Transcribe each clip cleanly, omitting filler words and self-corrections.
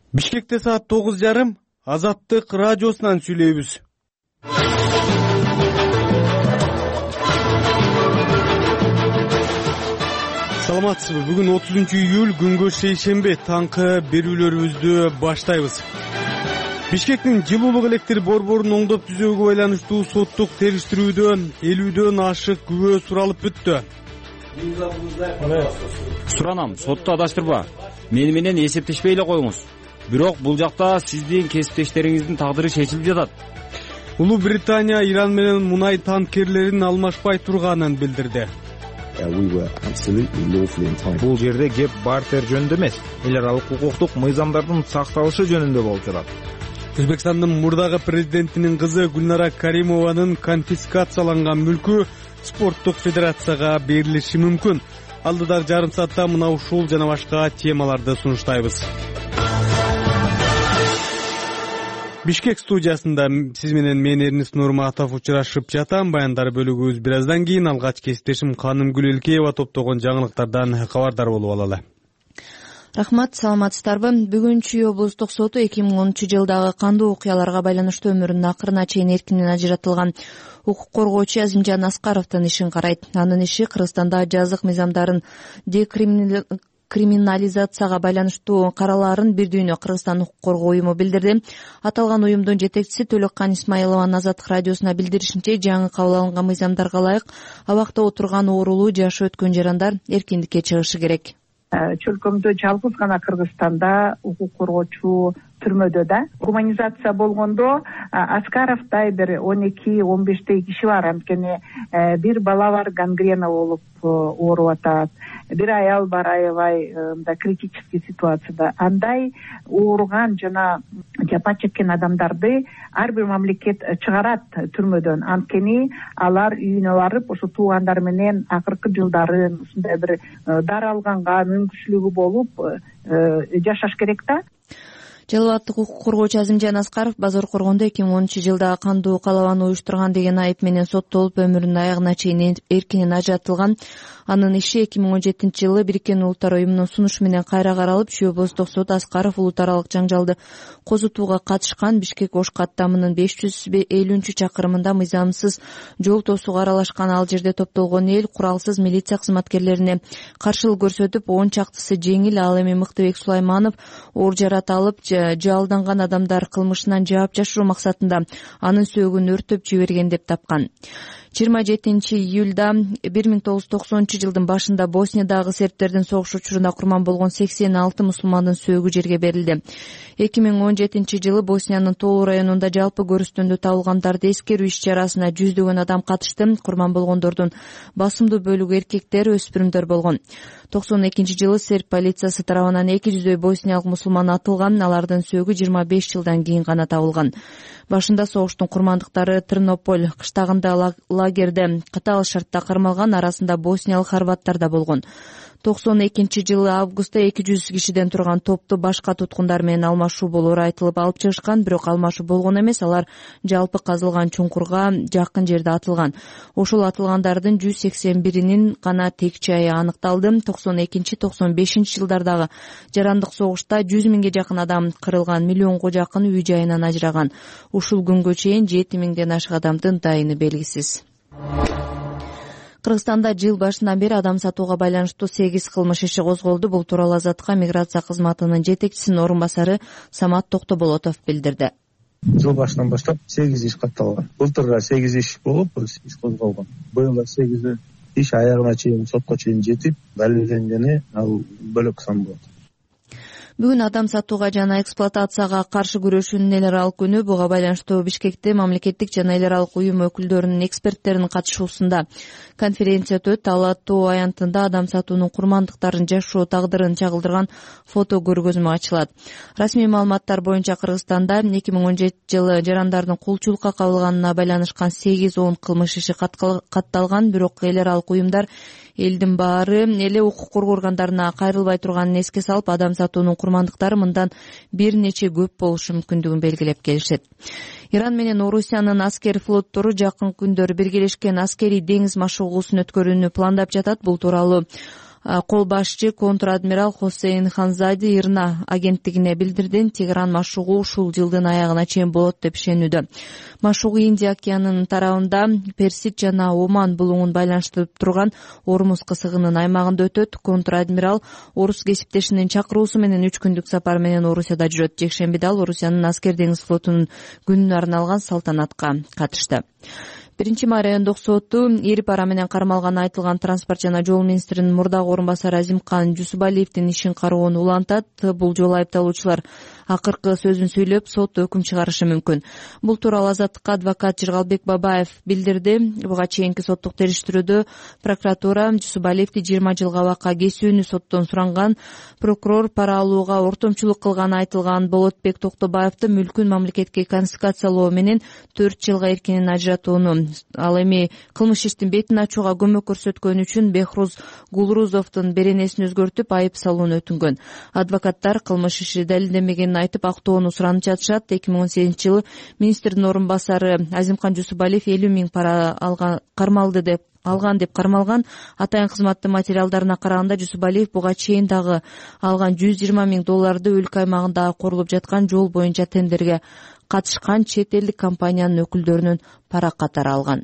Бишкекте саат 9:30 Азаттык радиосунан сүйлөйбүз. Саламатсызбы? Бүгүн 30-июль күнгө шейшембе таңкы берүүлөрүбүздү баштайбыз. Бишкектин жылуулук электр борборун оңдоп түзүүгө байланыштуу соттук териштирүүдө 50дөн ашык күбө суралып бүттү. Суранам, сотто адаштырба. Мени менен эсептешпей эле коюңуз. Бирок бул жакта сиздин кесиптештериңиздин тагдыры чечилип жатат. Улуу Британия Иран менен мунай танкерлерин алмашпай турганын билдирди. Бул жерде кеп бартер жөнүндө эмес, эл аралык укуктук мыйзамдардын сакталышы жөнүндө болуп жатат. Өзбекстандын мурдагы президентинин кызы Гүлнара Каримованын конфискацияланган мүлкү спорттук федерацияга берилиши мүмкүн. Алдыдагы жарым саатта мына ушул жана башка темаларды сунуштайбыз. Бишкек студиясында сиз менен мен Эрнис Нурматов учурашып жатам. Баяндар бөлүгүбүз бир аздан кийин. Алгач кесиптешим Канымгүл Элкеева топтогон жаңылыктардан кабардар болуп алалы. Рахмат, саламатсыздарбы? Бүгүн Чүй облустук соту 2010-жылдагы кандуу окуяларга байланыштуу өмүрүнүн акырына чейин эркинен ажыратылган укук коргоочу Азимжан Аскаровдун ишин карайт. Анын иши Кыргызстанда жазык мыйзамдарын криминализацияга байланыштуу каралаарын бир дүйнө Кыргызстан укук коргоо уюму билдирди. Аталган уюмдун жетекчиси Төлөккан Исмаилованын Азаттык радиосуна билдиришинче, жаңы кабыл алынган мыйзамдарга ылайык абакта отурган оорулуу жашы өткөн жарандар эркиндикке чыгышы керек. Чөлкөмдө жалгыз гана Кыргызстанда укук коргоочу түрмөдө да. Гуманизация болгондо Аскаровдай бир 12-15 киши бар. Анткени бир бала бар, гангрена болуп ооруп атат. Бир аял бар, аябай критический ситуацияда. Андай ооруган жана жапа чеккен адамдарды ар бир мамлекет чыгарат түрмөдөн. Анткени алар үйүнө барып, ошо туугандар менен акыркы жылдарын ушундай бир дары алганга мүмкүнчүлүгү болуп жашаш керек да. Жалал абадтык укук коргоочу Азимжан Аскаров Базар Коргондо 2010-жылдагы кандуу калабаны уюштурган деген айып менен соттолуп өмүрүнүн аягына чейин эркинен ажыратылган. Анын иши 2017-жылы Бириккен Улуттар уюмунун сунушу менен кайра каралып, Чүй облустук сот Аскаров улут аралык жаңжалды козутууга катышкан Бишкек Ош каттамынын 550-чакырымында мыйзамсыз жол тосууга аралашкан. Ал жерде топтолгон эл куралсыз милиция кызматкерлерине каршылык көрсөтүп, 10 чактысы жеңил, ал эми Мыктыбек Сулайманов оор жарат алып, жалданган адамдар кылмышынан жаап жашыруу максатында анын сөөгүн өртөп жиберген деп тапкан. 27-июлда 1990-жылдын башында Босниядагы сербтердин согуш учурунда курман болгон 86 мусулмандын сөөгү жерге берилди. 2017-жылы Босниянын Толу районунда жалпы көрүстөндө табылгандарды эскерүү иш-чарасына 100дөгөн адам катышты. Курман болгондордун басымдуу бөлүгү эркектер, өспүрүмдөр болгон. 92-жылы серб полициясы тарабынан 200дөй босниялык мусулман атылган. Алардын сөөгү 25 жылдан кийин гана табылган. Башында согуштун курмандыктары Тернополь кыштагында лагерде катаал шартта кармалган, арасында босниялык хорваттар да болгон. 92-жылы августта 200 кишиден турган топту башка туткундар менен алмашуу болоору айтылып алып чыгышкан, бирок алмашуу болгон эмес, алар жалпы казылган чуңкурга жакын жерде атылган. Ошол атылгандардын 181-инин гана тек чайы аныкталды. 92-95 жылдардагы жарандык согушта 100 миңге жакын адам кырылган, миллионго жакын үй жайынан ажыраган. Ушул күнгө чейин 7 миңден ашык адамдын дайыны белгисиз. Кыргызстанда жыл башынан бери адам сатууга байланыштуу 8 кылмыш иши козголду. Бул тууралуу Азаттыкка миграция кызматынын жетекчисинин орун басары Самат Токтоболотов билдирди. Жыл башынан баштап 8 иш катталган. Былтырга 8 иш болуп, иш козголгон. Быйыл 8 иш аягына чейин, сотко чейин жетип, далилденгени ал бөлөк сан болот. Бүгүн адам сатууга жана эксплуатацияга каршы күрөшүүнүн эл аралык күнү. Буга байланыштуу Бишкекте мамлекеттик жана эл аралык уюм өкүлдөрүнүн, эксперттеринин катышуусунда конференция өтөт. Ал аттуу аянтында адам сатуунун курмандыктарын жашоо тагдырын чагылдырган фото көргөзмө ачылат. Расмий маалыматтар боюнча Кыргызстанда 2017 жылы жарандардын кулчулукка кабылганына байланышкан 8-10 кылмыш иши катталган. Бирок эл аралык уюмдар элдин баары эле укук коргоо органдарына кайрылбай турганын эске салып, адам сатуунун курмандыктары мындан бир нече көп болушу мүмкүндүгүн белгилеп келишет. Иран менен Орусиянын аскер флоттору жакын күндөр биргелешкен аскерий деңиз машыгуусун өткөрүүнү пландап жатат. Бул тууралуу кол башчы контр-адмирал Хосейн Ханзади ИРНА агенттигине билдирди. Тегеран машыгуу ушул жылдын аягына чейин болот деп ишенүүдө. Машыгуу Индия океанынын тарабында Персид жана Оман булуңун байланыштырып турган Ормуз кысыгынын аймагында өтөт. Контр-адмирал орус кесиптешинин чакыруусу менен 3 күндүк сапар менен Орусияда жүрөт. Жекшембиде ал Орусиянын аскер деңиз флотунун күнүнө арналган салтанатка катышты. 1 райондук соту ири пара менен кармалган айтылган транспорт жана жол министринин мурдагы орун басары Азимкан Жусубалиевдин ишин кароону улантат. Бул жолу айыпталуучулар акыркы сөзүн сүйлөп, сот өкүм чыгарышы мүмкүн. Бул тууралуу Азаттыкка адвокат Жыргалбек Бабаев билдирди. Буга чейинки соттук териштирүүдө прокуратура Жусубалиевди 20 жылга абакка кесүүнү соттон суранган. Прокурор пара алууга ортомчулук кылганы айтылган Болотбек Токтобаевди мүлкүн мамлекетке конфискациялоо менен 4 жылга эркинен ажыратууну, ал эми кылмыш иштин бетин ачууга көмөк көрсөткөн үчүн Бехруз Гулрузовдун беренесин өзгөртүп айып салууну өтүнгөн. Адвокаттар кылмыш иши далилденбегенин айтып актоону суранып жатышат. 2018 жылы министрдин орун басары Азимкан Жусубалиев 50 000 пара алган деп кармалган. Атайын кызматтын материалдарына караганда Жусубалиев буга чейин дагы алган $120 000 өлкө аймагында курулуп жаткан жол боюнча тендерге катышкан чет элдик компаниянын өкүлдөрүнүн пара катары алган.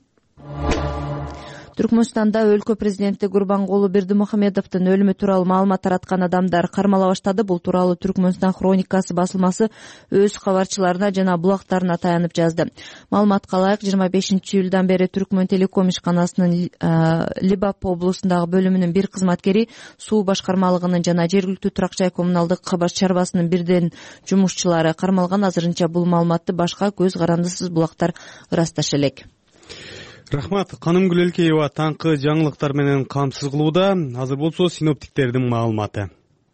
Түркмөнстанда өлкө президенти Гурбангулы Бердимухамедовдун өлүмү тууралуу маалымат тараткан адамдар кармала баштады. Бул тууралуу Түркмөнстан хроникасы басылмасы өз кабарчыларына жана булактарына таянып жазды. Маалыматка ылайык 25 июлдан бери Түркмөн телеком ишканасынын Либап облусундагы бөлүмүнүн бир кызматкери, суу башкармалыгынын жана жергиликтүү турак жай коммуналдык чарбасынын бирден жумушчулары кармалган. Азырынча бул маалыматты башка көз карандысыз булактар ырасташа элек. Рахмат. Канымгүл Элкеева таңкы жаңылыктар менен камсыз кылууда. Азыр болсо синоптиктердин маалыматы.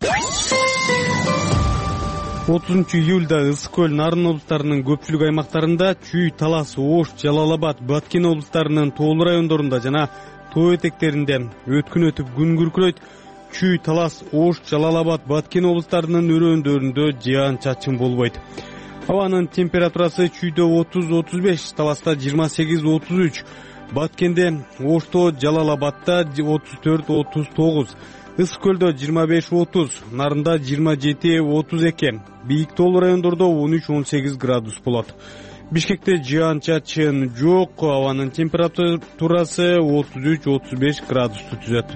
30 июлда Ысык көл, Нарын облустарынын көпчүлүк аймактарында, Чүй, Талас, Ош, Жалал-Абад, Баткен облустарынын тоолуу райондорунда жана тоо этектеринде өткүн өтүп күн күркүрөйт. Чүй, Талас, Ош, Жалал-Абад, Баткен облустарынын өрөөндөрүндө жаан-чачын болбойт. Абанын температурасы Чүйдө 30-35, Таласта 28-33, Баткенде, Ошто, Жалал-Абадта 34-39, Ысык көлдө 25-30, Нарында 27-32, бийик тоолуу райондордо 13-18 градус болот. Бишкекте жаан-чачын жок, абанын температурасы 33-35 градусту түзөт.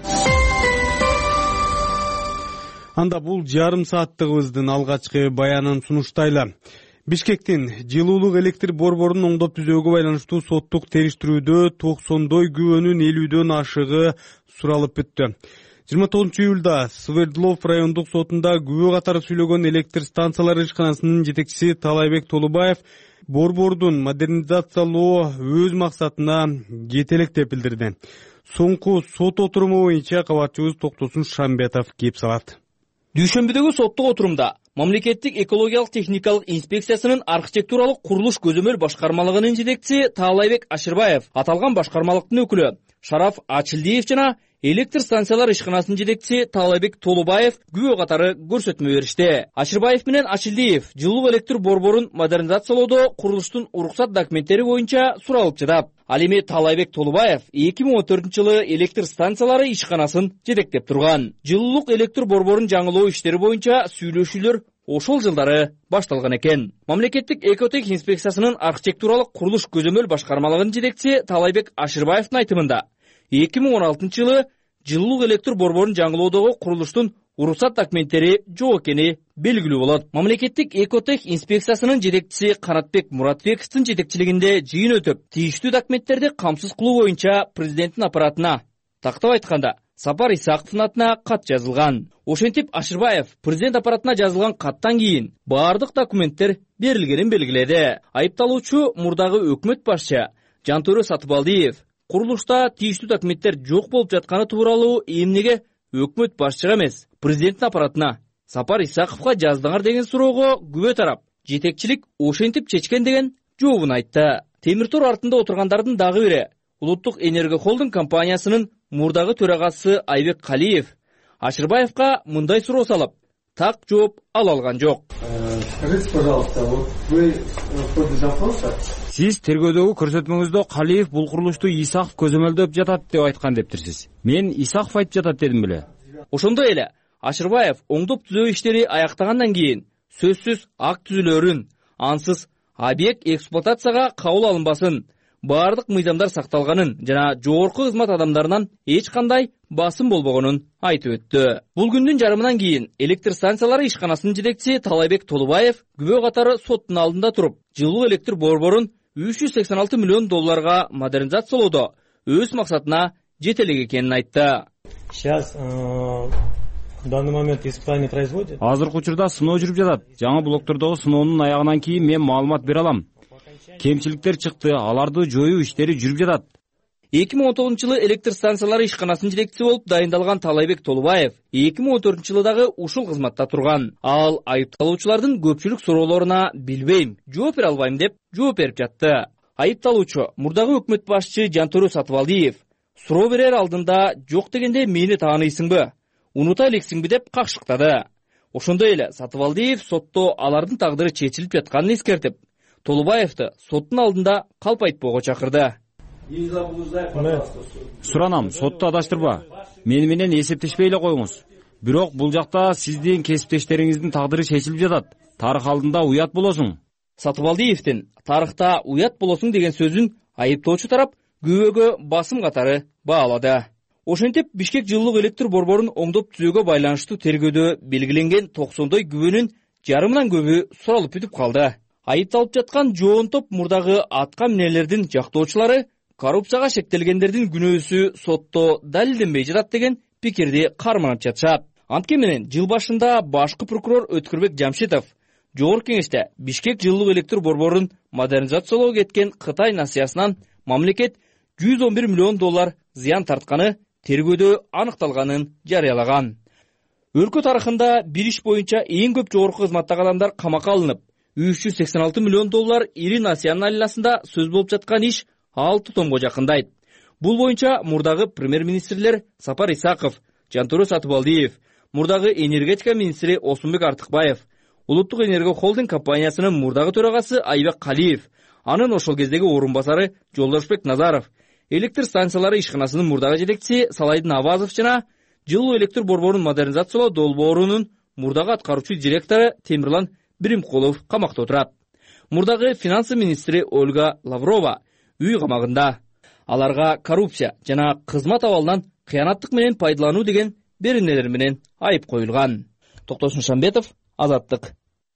Анда бул жарым сааттыгыбыздын алгачкы баянын сунуштайлы. Бишкектин жылуулук электр борборунун оңдоп түзүүгө байланыштуу соттук териштирүүдө 90 күбөнүн 50дөн ашыгы суралып бүттү. 29 июлда Свердлов райондук сотунда күбө катары сүйлөгөн электр станциялары ишканасынын жетекчиси Талайбек Толубаев борбордун модернизациялоо өз максатына жетелек деп билдирди. Соңку сот отуруму боюнча кабарчыбыз Токтосун Шамбетов кеп салат. Дүйшөмбүдөгү соттук отурумда Мамлекеттик экологиялык техникалык инспекциясынын архитектуралык курулуш көзөмөл башкармалыгынын жетекчиси Таалайбек Ашырбаев, аталган башкармалыктын өкүлү Шараф Ачилдиев жана электр станциялар ишканасынын жетекчиси Таалайбек Толубаев күбө катары көрсөтмө беришти. Ашырбаев менен Ачилдиев жылуулук электр борборун модернизациялоодо курулуштун уруксат документтери боюнча суралып жатат. Ал эми Таалайбек Толубаев 2014 жылы электр станциялары ишканасын жетектеп турган. Жылуулук электр борборун жаңылоо иштери боюнча сүйлөшүүлөр ошол жылдары башталган экен. Мамлекеттик экотех инспекциясынын архитектуралык курулуш көзөмөл башкармалыгынын жетекчиси Таалайбек Ашырбаевдин айтымында 2016 жылы жылуулук электр борборун жаңылоодогу курулуштун уруксат документтери жок экени белгилүү болот. Мамлекеттик экотех инспекциясынын жетекчиси Канатбек Муратбековдун жетекчилигинде жыйын өтүп, тийиштүү документтерди камсыз кылуу боюнча президенттин аппаратына, тактап айтканда Сапар Исаковдун атына кат жазылган. Ошентип Ашырбаев президент аппаратына жазылган каттан кийин баардык документтер берилгенин белгиледи. Айыпталуучу мурдагы өкмөт башчы Жантөрө Сатыбалдиев курулушта тийиштүү документтер жок болуп жатканы тууралуу эмнеге өкмөт башчыга эмес, президенттин аппаратына Сапар Исаковго жаздыңар деген суроого күбө тарап жетекчилик ошентип чечкен деген жообун айтты. Темир тор артында отургандардын дагы бири Улуттук энерго холдинг компаниясынын мурдагы төрагасы Айбек Калиев Ашырбаевга мындай суроо салып, так жооп ала алган жок. Скажите, пожалуйста, вот вы в ходе допроса Сиз тергөөдөгү көрсөтмөңүздө Калиев бул курулушту Исаков көзөмөлдөп жатат деп айткан дептирсиз. Мен Исаков айтып жатат дедим беле. Ошондой эле Ашырбаев оңдоп түзөө иштери аяктагандан кийин сөзсүз акт түзүлөрүн, ансыз объект эксплуатацияга кабыл алынбасын, баардык мыйзамдар сакталганын жана жогорку кызмат адамдарынан эч кандай басым болбогонун айтып өттү. Бул күндүн жарымынан кийин электр станциялары ишканасынын жетекчиси Талайбек Толубаев күбө катары соттун алдында туруп, жылуу электр борборун $386 миллион модернизациялоодо өз максатына жете элек экенин айтты. Сейчас в данный момент испытание производит. Азыркы учурда сыноо жүрүп жатат. Жаңы блоктордогу сыноонун аягынан кийин мен маалымат бере алам. Кемчиликтер чыкты, аларды жоюу иштери жүрүп жатат. 2019 жылы электр станциялары ишканасынын жетекчиси болуп дайындалган Талайбек Толубаев 2014 жылы дагы ушул кызматта турган. Ал айыпталуучулардын көпчүлүк суроолоруна билбейм, жооп бере албайм деп жооп берип жатты. Айыпталуучу мурдагы өкмөт башчы Жантөрө Сатыбалдиев суроо берер алдында жок дегенде мени тааныйсыңбы, унута элексиңби деп какшыктады. Ошондой эле Сатыбалдиев сотто алардын тагдыры чечилип жатканын эскертип, Толубаевди соттун алдында калп айтпоого чакырды. Суранам, сотто адаштырба. Мени менен эсептешпей эле коюңуз. Бирок бул жакта сиздин кесиптештериңиздин тагдыры чечилип жатат. Тарых алдында уят болосуң. Сатыбалдиевдин тарыхта уят болосуң деген сөзүн айыптоочу тарап күбөгө басым катары баалады. Ошентип Бишкек жылуулук электр борборун оңдоп түзүүгө байланыштуу тергөөдө белгиленген 90 күбөнүн жарымынан көбү суралып бүтүп калды. Айыпталып жаткан жоон топ мурдагы атка минелердин жактоочулары коррупцияга шектелгендердин күнөөсү сотто далилденбей жатат деген пикирди карманып жатышат. Анткени менен жыл башында башкы прокурор Өткүрбек Жамшитов Жогорку кеңеште Бишкек жылуулук электр борборун модернизациялоого кеткен Кытай насыясынан мамлекет $111 миллион зыян тартканы тергөөдө аныкталганын жарыялаган. Өлкө тарыхында бир иш боюнча эң көп жогорку кызматтагы адамдар камакка алынып, $386 миллион ири насыянын айласында сөз болуп жаткан иш 6 томго жакындайт. Бул боюнча мурдагы премьер-министрлер Сапар Исаков, Жантөрө Сатыбалдиев, мурдагы энергетика министри Осмонбек Артыкбаев, Улуттук энерго холдинг компаниясынын мурдагы төрагасы Айбек Калиев, анын ошол кездеги орун басары Жолдошбек Назаров, электр станциялары ишканасынын мурдагы жетекчиси Салайдын Абазов жана жылуу электр борборун модернизациялоо долбоорунун мурдагы аткаруучу директору Темирлан Биримкулов камакта отурат. Мурдагы финансы министри Ольга Лаврова үй камагында. Аларга коррупция жана кызмат абалынан кыянаттык менен пайдалануу деген беренелер менен айып коюлган. Токтосун Шамбетов, Азаттык.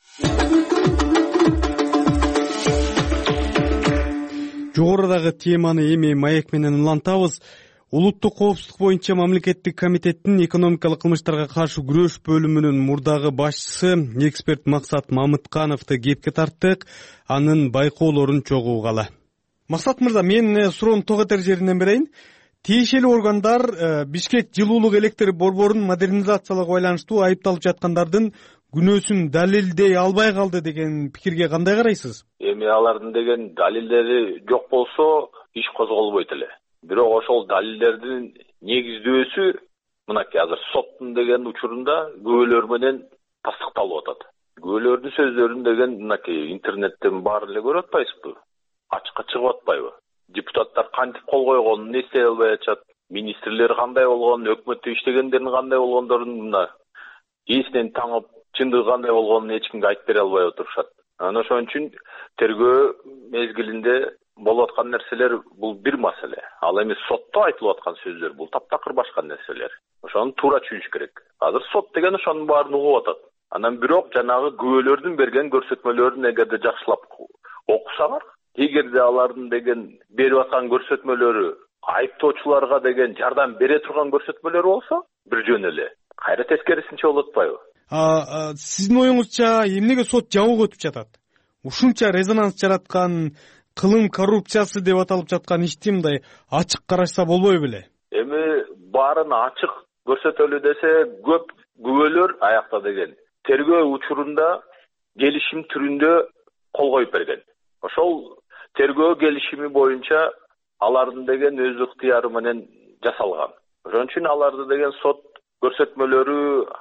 Жогорудагы теманы эми маек менен улантабыз. Улуттук коопсуздук боюнча мамлекеттик комитеттин экономикалык кылмыштарга каршы күрөш бөлүмүнүн мурдагы башчысы эксперт Максат Мамыткановду кепке тарттык. Анын байкоолорун чогуу угалы. Максат мырза, мен суроону тоготер жеринен берейин. Тиешелүү органдар Бишкек жылуулук электр борборун модернизациялоого байланыштуу айыпталып жаткандардын күнөөсүн далилдей албай калды деген пикирге кандай карайсыз? Эми алардын деген далилдери жок болсо иш козголбойт эле. Бирок ошол далилдердин негиздөөсү мынакей азыр соттун деген учурунда күбөлөр менен тастыкталып атат. Күбөлөрдүн сөздөрүн деген мынакей интернеттен баары эле көрүп атпайсызбы? Ачыкка чыгып атпайбы? Депутаттар кантип кол койгонун эстей албай атышат. Министрлер кандай болгонун, өкмөттө иштегендердин кандай болгондорун мына эсинен таңып, чындыгы кандай болгонун эч кимге айтып бере албай отурушат. Анан ошон үчүн тергөө мезгилинде болуп аткан нерселер бул бир маселе. Ал эми сотто айтылып аткан сөздөр бул таптакыр башка нерселер. Ошону туура түшүнүш керек. Азыр сот деген ошонун баарын угуп атат. Анан бирок жанагы күбөлөрдүн берген көрсөтмөлөрүн эгерде жакшылап окусаңар, эгерде алардын деген берип аткан көрсөтмөлөрү айыптоочуларга деген жардам бере турган көрсөтмөлөр болсо, бир жөн эле кайра тескерисинче болуп атпайбы? Сиздин оюңузча эмнеге сот жабык өтүп жатат? Ушунча резонанс жараткан кылым коррупциясы деп аталып жаткан ишти мындай ачык карашса болбой беле? Эми баарын ачык көрсөтөлү десе, көп күбөлөр аякта деген тергөө учурунда келишим түрүндө кол коюп берген. Ошол тергөө келишими боюнча алардын деген өз ыктыяры менен жасалган. Ошон үчүн аларды деген сот көрсөтмөлөрү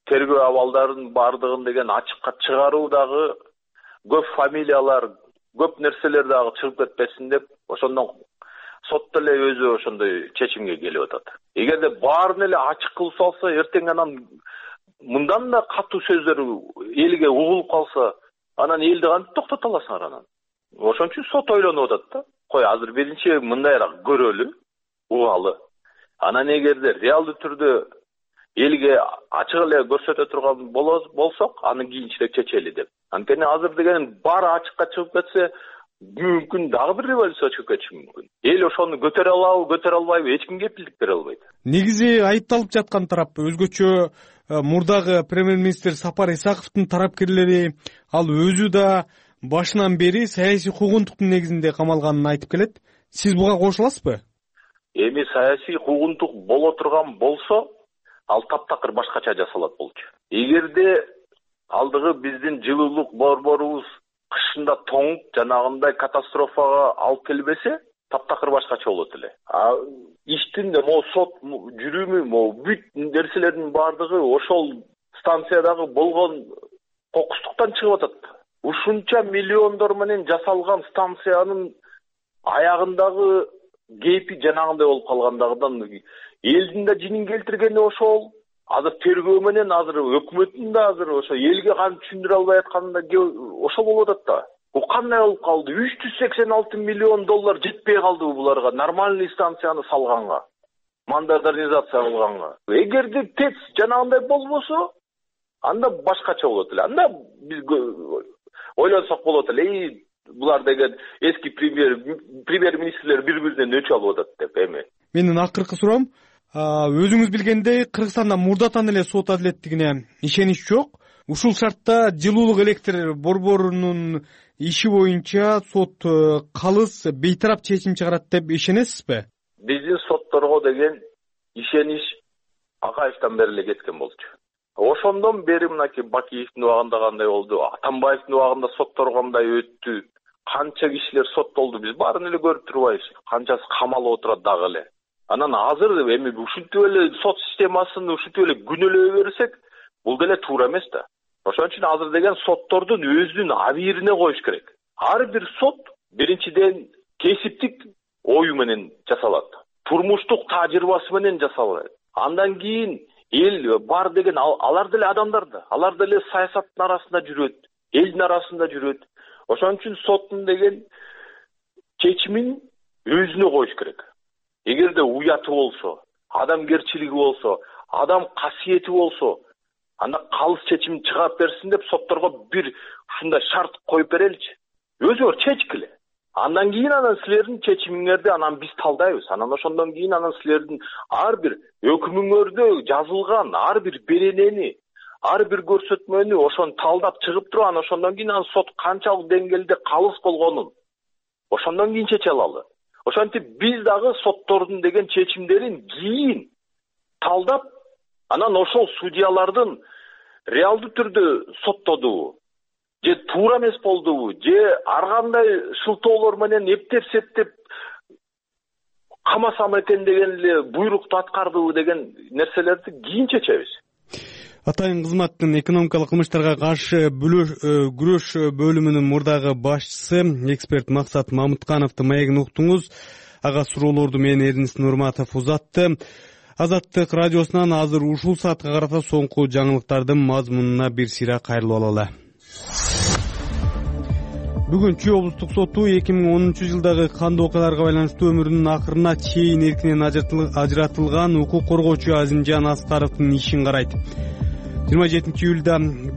тергөө абалдарын баардыгын деген ачыкка чыгаруу дагы көп фамилиялар, көп нерселер дагы чыгып кетпесин деп ошондон сот деле өзү ошондой чечимге келип атат. Эгерде баарын эле ачык кылып салса, эртең анан мындан да катуу сөздөр элге угулуп калса, анан элди кантип токтото аласыңар анан? Ошон үчүн сот ойлонуп атат да. Кой азыр биринчи мындайраак көрөлү, угалы. Анан эгерде реалдуу түрдө элге ачык эле көрсөтө турган болсок, анын кийинчерээк чечели деп. Анткени азыр деген баары ачыкка чыгып кетсе, мүмкүн дагы бир революция чыгып кетиши мүмкүн. Эл ошону көтөрө алабы, көтөрө албайбы, эч ким кепилдик бере албайт. Негизи айыпталып жаткан тарап өзгөчө мурдагы премьер-министр Сапар Исаковдун тарапкерлери, ал өзү да башынан бери саясий куугунтуктун негизинде камалганын айтып келет. Сиз буга кошула аласызбы? Эми саясий куугунтук боло турган болсо, ал таптакыр башкача жасалат болчу. Эгерде алдыгы биздин жылуулук борборубуз кышында тоңуп, жанагындай катастрофага алып келбесе, таптакыр башкача болот эле. Иштин могу сот жүрүмү, могу бүт нерселердин баардыгы ошол станциядагы болгон кокустуктан чыгып атат. Ушунча миллиондор менен жасалган станциянын аягындагы кейпи жанагындай болуп калгандыгынан элдин да жинин келтиргени ошол. Азыр тергөө менен азыр өкмөттүн да азыр ошо элге кантип түшүндүрө албай атканында ошол болуп атат да. Бул кандай болуп калды? 386 миллион доллар жетпей калдыбы буларга нормальный станцияны салганга, модернизация кылганга? Эгерде ТЭЦ жанагындай болбосо, анда башкача болот эле. Анда биз ойлонсок болот эле, булар деген эски премьер-министрлер бири-биринен өч алып атат деп эми. Менин акыркы суроом, өзүңүз билгендей, Кыргызстанда мурдатан эле сот адилеттигине ишенич жок. Ушул шартта жылуулук электр борборунун иши боюнча сот калыс, бейтарап чечим чыгарат деп ишенесизби? Биздин сотторго деген ишенич Акаевден бери эле кеткен болчу. Ошондон бери мынакей Бакиевдин убагында кандай болду, Атамбаевдин убагында соттор кандай өттү, канча кишилер соттолду, биз баарын эле көрүп турбайбыз. Канчасы камалып отурат дагы эле. Анан азыр эми ушинтип эле сот системасын ушинтип эле күнөөлөй берсек, бул деле туура эмес да. Ошон үчүн азыр деген соттордун өзүнүн абийирине коюш керек. Ар бир сот биринчиден кесиптик ою менен жасалат. Турмуштук тажрыйбасы менен жасалат. Андан кийин эл бар деген алар деле адамдар да. Алар деле саясаттын арасында жүрөт, элдин арасында жүрөт. Ошон үчүн соттун деген чечимин өзүнө коюш керек. Эгерде уяты болсо, адамгерчилиги болсо, адам касиети болсо, анда калыс чечим чыгарып берсин деп сотторго бир ушундай шарт коюп береличи. Өзүңөр чечкиле. Андан кийин анан силердин чечимиңерди анан биз талдайбыз. Анан ошондон кийин анан силердин ар бир өкүмүңөрдө жазылган ар бир беренени, ар бир көрсөтмөнү ошону талдап чыгып туруп, анан ошондон кийин анан сот канчалык деңгээлде калыс болгонун ошондон кийин чече алалы. Ошентип биз дагы соттордун деген чечимдерин кийин талдап, анан ошол судьялардын реалдуу түрдө соттодубу, же туура эмес болдубу, же ар кандай шылтоолор менен эптеп-септеп камасам экен деген эле буйрукту аткардыбы деген нерселерди кийин чечебиз. Атайын кызматтын экономикалык кылмыштарга каршы күрөш бөлүмүнүн мурдагы башчысы эксперт Максат Мамыткановдун маегин уктуңуз. Ага суроолорду мен Эрнис Нурматов узатты. Азаттык радиосунан азыр ушул саатка карата соңку жаңылыктардын мазмунуна бир сыйра кайрылып алалы. Бүгүн Чүй облустук соту 2010 жылдагы кандуу окуяларга байланыштуу өмүрүнүн акырына чейин эркинен ажыратылган укук коргоочу Азимжан Аскаровдун ишин карайт. 27 июлда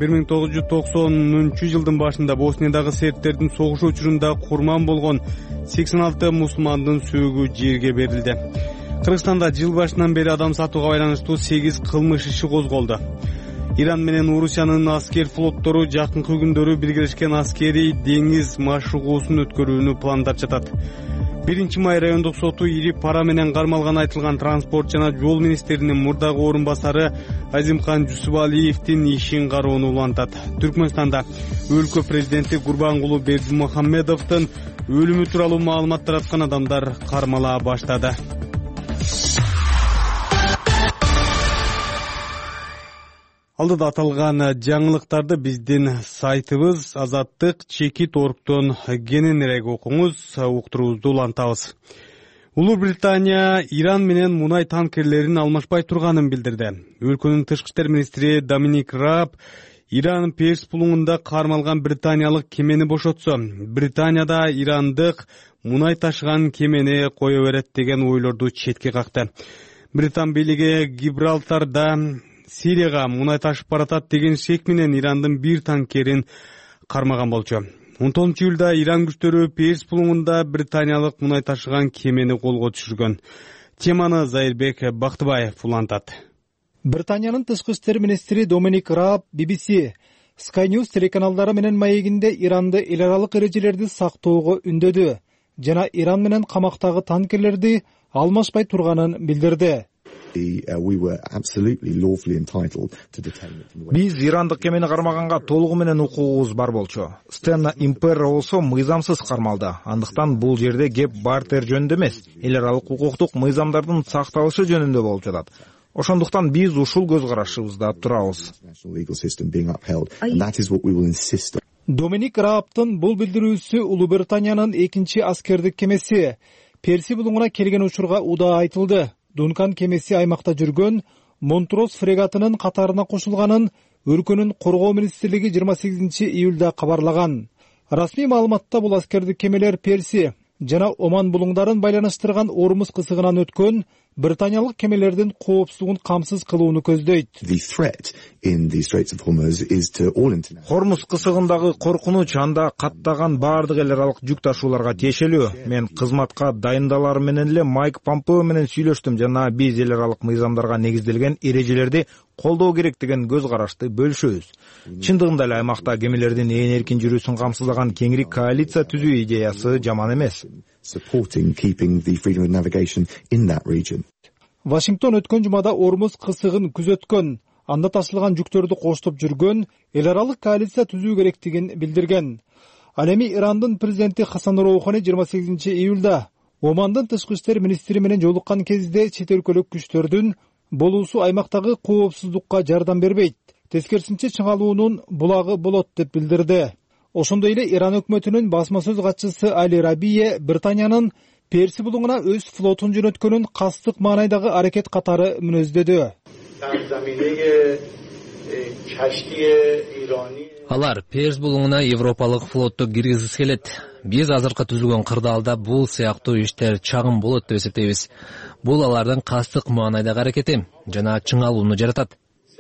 1990 жылдын башында Босниядагы сербтердин согушу учурунда курман болгон 86 мусулмандын сөөгү жерге берилди. Кыргызстанда жыл башынан бери адам сатууга байланыштуу 8 кылмыш иши козголду. Иран менен Орусиянын аскер флоттору жакынкы күндөрү биргелешкен аскерий деңиз машыгуусун өткөрүүнү пландап жатат. 1 май райондук соту ири пара менен кармалган айтылган транспорт жана жол министринин мурдагы орун басары Азимхан Жусупалиевдин ишин кароону улантат. Түркмөнстанда өлкө президенти Гурбангулу Бердимухаммедовдун өлүмү тууралуу маалымат тараткан адамдар кармала баштады. Алдыда аталган жаңылыктарды биздин сайтыбыз azattik.org.тон кененирээк окуңуз. Уктуруубузду улантабыз. Улуу Британия Иран менен мунай танкерлерин алмашпай турганын билдирди. Өлкөнүн тышкы иштер министри Доминик Рааб Иран Перс булуңунда кармалган британиялык кемени бошотсо, Британияда ирандык мунай ташыган кемени кое берет деген ойлорду четке какты. Британ бийлиги Гибралтарда Сирияга мунай ташып баратат деген шек менен Ирандын бир танкерин кармаган болчу. 19-июлда Иран күчтөрү Перс булуңунда британиялык мунай ташыган кемени колго түшүргөн. Теманы Зайырбек Бактыбаев улантат. Британиянын тышкы иштер министри Доминик Рааб BBC Sky News телеканалдары менен маегинде Иранды эл аралык эрежелерди сактоого үндөдү жана Иран менен камактагы танкерлерди алмашпай турганын билдирди. Биз ирандык кемени кармаганга толугу менен укугубуз бар болчу. Стена Имперо болсо мыйзамсыз кармалды. Андыктан бул жерде кеп бартер жөнүндө эмес, эл аралык укуктук мыйзамдардын сакталышы жөнүндө болуп жатат. Ошондуктан биз ушул көз карашыбызда турабыз. Доминик Раабтын бул билдирүүсү Улуу Британиянын экинчи аскердик кемеси Перси булуңуна келген учурга удаа айтылды. Дункан кемеси аймакта жүргөн Монтрос фрегатынын катарына кошулганын өлкөнүн коргоо министрлиги 28-июлда кабарлаган. Расмий маалыматта бул аскердик кемелер Перси жана Оман булуңдарын байланыштырган Ормуз кысыгынан өткөн британиялык кемелердин коопсуздугун камсыз кылууну көздөйт. Хормуз кысыгындагы коркунуч анда каттаган баардык эл аралык жүк ташууларга тиешелүү. Мен кызматка дайындалар менен эле Майк Помпео менен сүйлөштүм жана биз эл аралык мыйзамдарга негизделген эрежелерди колдоо керек деген көз карашты бөлүшөбүз. Чындыгында эле аймакта кемелердин ээн эркин жүрүүсүн камсызлаган кеңири коалиция түзүү идеясы жаман эмес. Вашингтон өткөн жумада Ормуз кысыгын күзөткөн, анда ташылган жүктөрдү коштоп жүргөн эл аралык коалиция түзүү керектигин билдирген. Ал эми Ирандын президенти Хасан Роухани 28-июлда Омандын тышкы иштер министри менен жолуккан кезде чет өлкөлүк күчтөрдүн болуусу аймактагы коопсуздукка жардам бербейт, тескерисинче чыңалуунун булагы болот деп билдирди. Ошондой эле Иран өкмөтүнүн басма сөз катчысы Али Рабие Британиянын Перси булуңуна өз флотун жөнөткөнүн кастык маанайдагы аракет катары мүнөздөдү. Алар Перс булуңуна европалык флотту киргизгиси келет. Биз азыркы түзүлгөн кырдаалда бул сыяктуу иштер чагым болот деп эсептейбиз. Бул алардын кастык маанайдагы аракети жана чыңалууну жаратат.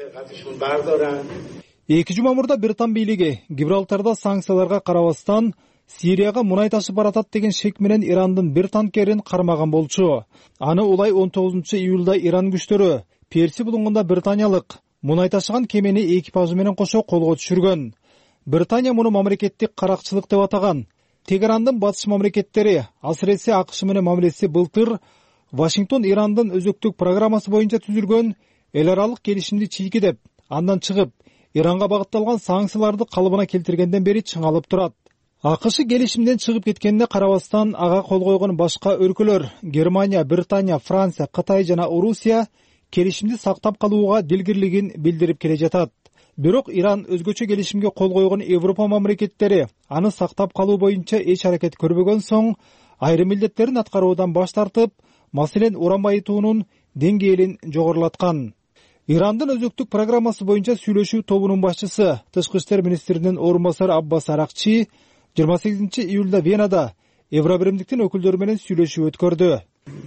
2 жума мурда Британ бийлиги Гибралтарда санкцияларга карабастан Сирияга мунай ташып баратат деген шек менен Ирандын бир танкерин кармаган болчу. Аны улай 19-июлда Иран күчтөрү Перси булуңунда британиялык мунай ташыган кемени экипажы менен кошо колго түшүргөн. Британия муну мамлекеттик каракчылык деп атаган. Тегерандын батыш мамлекеттери, асыресе АКШ менен мамилеси былтыр Вашингтон Ирандын өзөктүк программасы боюнча түзүлгөн эл аралык келишимди чийкидеп, андан чыгып, Иранга багытталган санкцияларды калыбына келтиргенден бери чыңалып турат. АКШ келишимден чыгып кеткенине карабастан ага кол койгон башка өлкөлөр Германия, Британия, Франция, Кытай жана Орусия келишимди сактап калууга дилгирлигин билдирип келе жатат. Бирок Иран өзгөчө келишимге кол койгон Европа мамлекеттери аны сактап калуу боюнча эч аракет көрбөгөн соң айрым милдеттерин аткаруудан баш тартып, маселен уран байытуунун деңгээлин жогорулаткан. Ирандын өзөктүк программасы боюнча сүйлөшүү тобунун башчысы, тышкы иштер министринин орун басары Аббас Аракчи 28-июлда Венада Евробиримдиктин өкүлдөрү менен сүйлөшүү өткөрдү.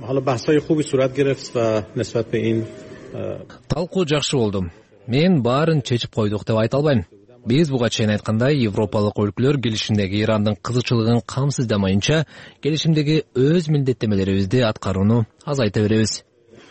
Талкуу жакшы болду. Мен баарын чечип койдук деп айта албайм. Биз буга чейин айткандай, европалык өлкөлөр келишимдеги Ирандын кызыкчылыгын камсыздамайынча, келишимдеги өз милдеттемелерибизди аткарууну азайта беребиз.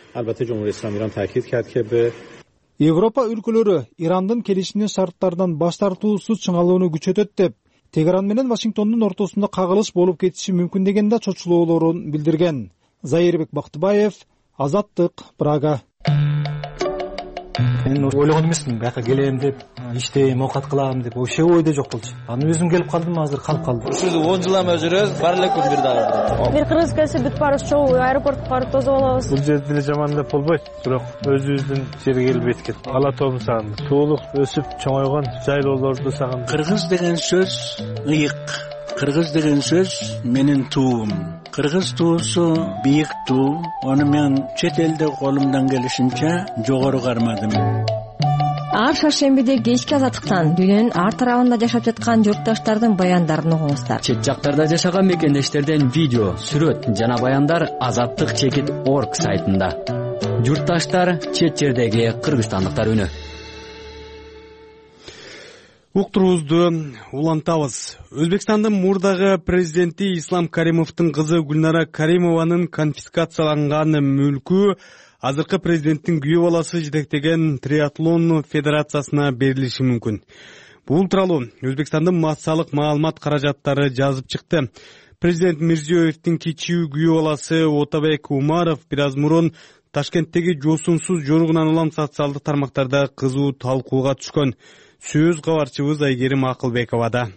Европа өлкөлөрү Ирандын келишимдин шарттарынан баш тартуусу чыңалууну күчөтөт деп, Тегеран менен Вашингтондун ортосунда кагылыш болуп кетиши мүмкүн деген да чочулоолорун билдирген. Зайырбек Бактыбаев, Азаттык, Прага. Мен ойлогон эмесмин бияка келем деп, иштейм, оокат кылам деп, вообще ойдо жок болчу. Анан өзүм келип калдым, азыр калып калдым. Ушул 10 жыл эме жүрөбүз, бар эле күн бир дагы. Бир кыргыз келсе бүт баарыбыз чогуу аэропортко барып тосуп алабыз. Бул жерде деле жаман деп болбойт, бирок өзүбүздүн жерге келип эткет. Ала тообун сагындык. Суулук өсүп чоңойгон жайлоолорду сагындык. Кыргыз деген сөз ыйык. Кыргыз деген сөз менин туум. Кыргыз туусу бийик туу. Аны мен чет элде колумдан келишинче жогору кармадым. Ар шаршембиде кечки азаттыктан дүйнөнүн ар тарабында жашап жаткан журтташтардын баяндарын угуңуздар. Чет жактарда жашаган мекендештерден видео, сүрөт жана баяндар azattik.org сайтында. Журтташтар, чет жердеги кыргызстандыктар үнү. Уктуруубузду улантабыз. Өзбекстандын мурдагы президенти Ислам Каримовдун кызы Гүлнара Каримованын конфискацияланган мүлкү азыркы президенттин күйөө баласы жетектеген триатлон федерациясына берилиши мүмкүн. Бул тууралуу Өзбекстандын массалык маалымат каражаттары жазып чыкты. Президент Мирзиёевдин кичүү күйөө баласы Отабек Умаров бир аз мурун Ташкенттеги жосунсуз жоругунан улам социалдык тармактарда кызуу талкууга түшкөн. Сөз кабарчыбыз Айгерим Акылбековада.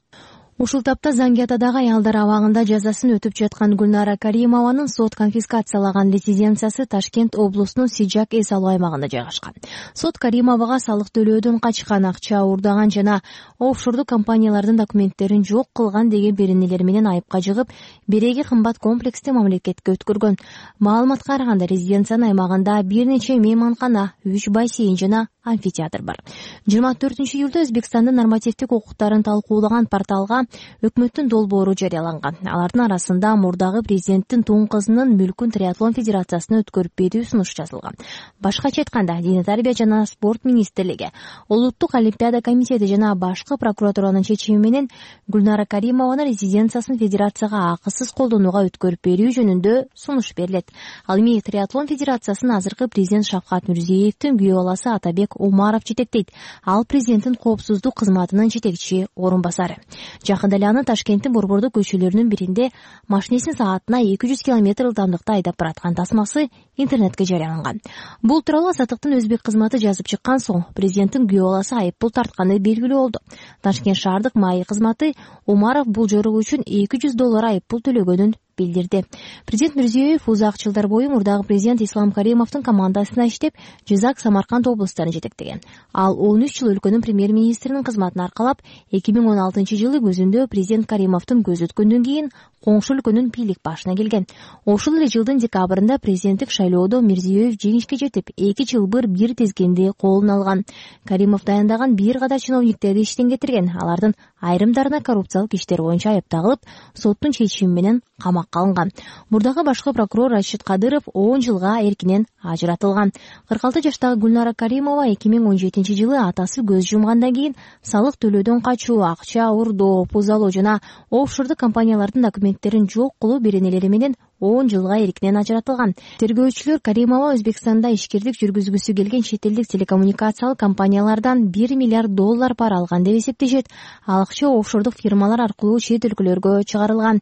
Ушул тапта Зангиатадагы аялдар абагында жазасын өтүп жаткан Гүлнара Каримованын сот конфискациялаган резиденциясы Ташкент облусунун Сижак эс алуу аймагында жайгашкан. Сот Каримовага салык төлөөдөн качкан, акча уурдаган жана офшордук компаниялардын документтерин жок кылган деген беренелер менен айыпка жыгып, биреги кымбат комплексти мамлекетке өткөргөн. Маалыматка караганда резиденциянын аймагында бир нече мейманкана, 3 бассейн жана амфитеатр бар. 24-июлда Өзбекстандын нормативдик укуктарын талкуулаган порталга өкмөттүн долбоору жарыяланган. Алардын арасында мурдагы президенттин тууң кызынын мүлкүн триатлон федерациясына өткөрүп берүү сунуш жазылган. Башкача айтканда, Диний тарбия жана спорт министрлиги, Улуттук олимпиада комитети жана башкы прокуратуранын чечими менен Гүлнара Каримованы резиденциясын федерацияга акысыз колдонууга өткөрүп берүү жөнүндө сунуш берилет. Ал эми триатлон федерациясын азыркы президент Шавкат Мирзиеевдин күйөө баласы Атабек Умаров жетектейт. Ал президенттин коопсуздук кызматынын жетекчи орун басары. Жакында эле аны Ташкенттин борбордук көчөлөрүнүн биринде машинесин саатына 200 км ылдамдыкта айдап бараткан тасмасы интернетке жарыяланган. Бул тууралуу Азаттыктын өзбек кызматы жазып чыккан соң президенттин күйөө баласы айыппул тартканы белгилүү болду. Ташкент шаардык МАИ кызматы Умаров бул жорук үчүн $200 айыппул төлөгөнүн билдирди. Президент Мирзиёев узак жылдар бою мурдагы президент Ислам Каримовдун командасына иштеп, Жизак, Самарканд облустарын жетектеген. Ал 13 жыл өлкөнүн премьер-министринин кызматын аркалап, 2016-жылы көзүндө президент Каримовдун көз өткөндөн кийин коңшу өлкөнүн бийлик башына келген. Ошол эле жылдын декабрында президенттик шайлоодо Мирзиёев жеңишке жетип, 2 жылбыр бир тизгинди колуна алган. Каримов дайындаган бир кадар чиновниктерди иштен кетирген. Алардын айрымдарына коррупциялык иштер боюнча айып тагылып, соттун чечими менен камакка алынган. Мурдагы башкы прокурор Рашид Кадыров 10 жылга эркинен ажыратылган. 46 жаштагы Гүлнара Каримова 2017-жылы атасы көз жумгандан кийин салык төлөөдөн качуу, акча уурдоо, пуз алуу жана офшордук компаниялардын документтерин жок кылуу беренелери менен 10 жылга эркинен ажыратылган. Тергөөчүлөр Каримова Өзбекстанда ишкердик жүргүзгүсү келген чет элдик телекоммуникациялык компаниялардан $1 миллиард пара алган деп эсептешет. Ал акча офшордук фирмалар аркылуу чет өлкөлөргө чыгарылган.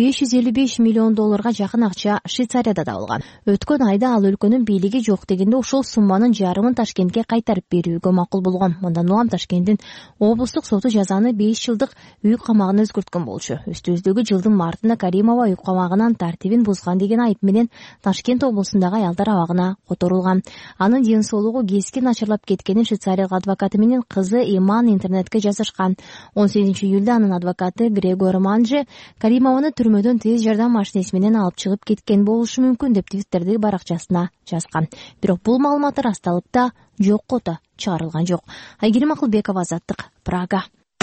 $555 миллион жакын акча Швейцарияда табылган. Өткөн айда ал өлкөнүн бийлиги жок дегенде ошол сумманын жарымын Ташкентке кайтарып берүүгө макул болгон. Мындан улам Ташкенттин облустук соту жазаны 5 жылдык үй камагына өзгөрткөн болчу. Үстүбүздөгү жылдын мартында Каримова үй камагынан тартибин бузган деген айып менен Ташкент облусундагы аялдар абагына которулган. Анын ден соолугу кескен начарлап кеткенин швейцариялык адвокаты менен кызы Иман интернетке жазышкан. 18-июлда анын адвокаты Грегор Манже Каримованы түрмөдөн тез жардам машинеси менен алып чыгып кеткен болушу мүмкүн деп Твиттердеги баракчасына жазган. Бирок бул маалымат расталып да жокко да чыгарылган жок. Айгерим Акылбекова, Азаттык, Прага.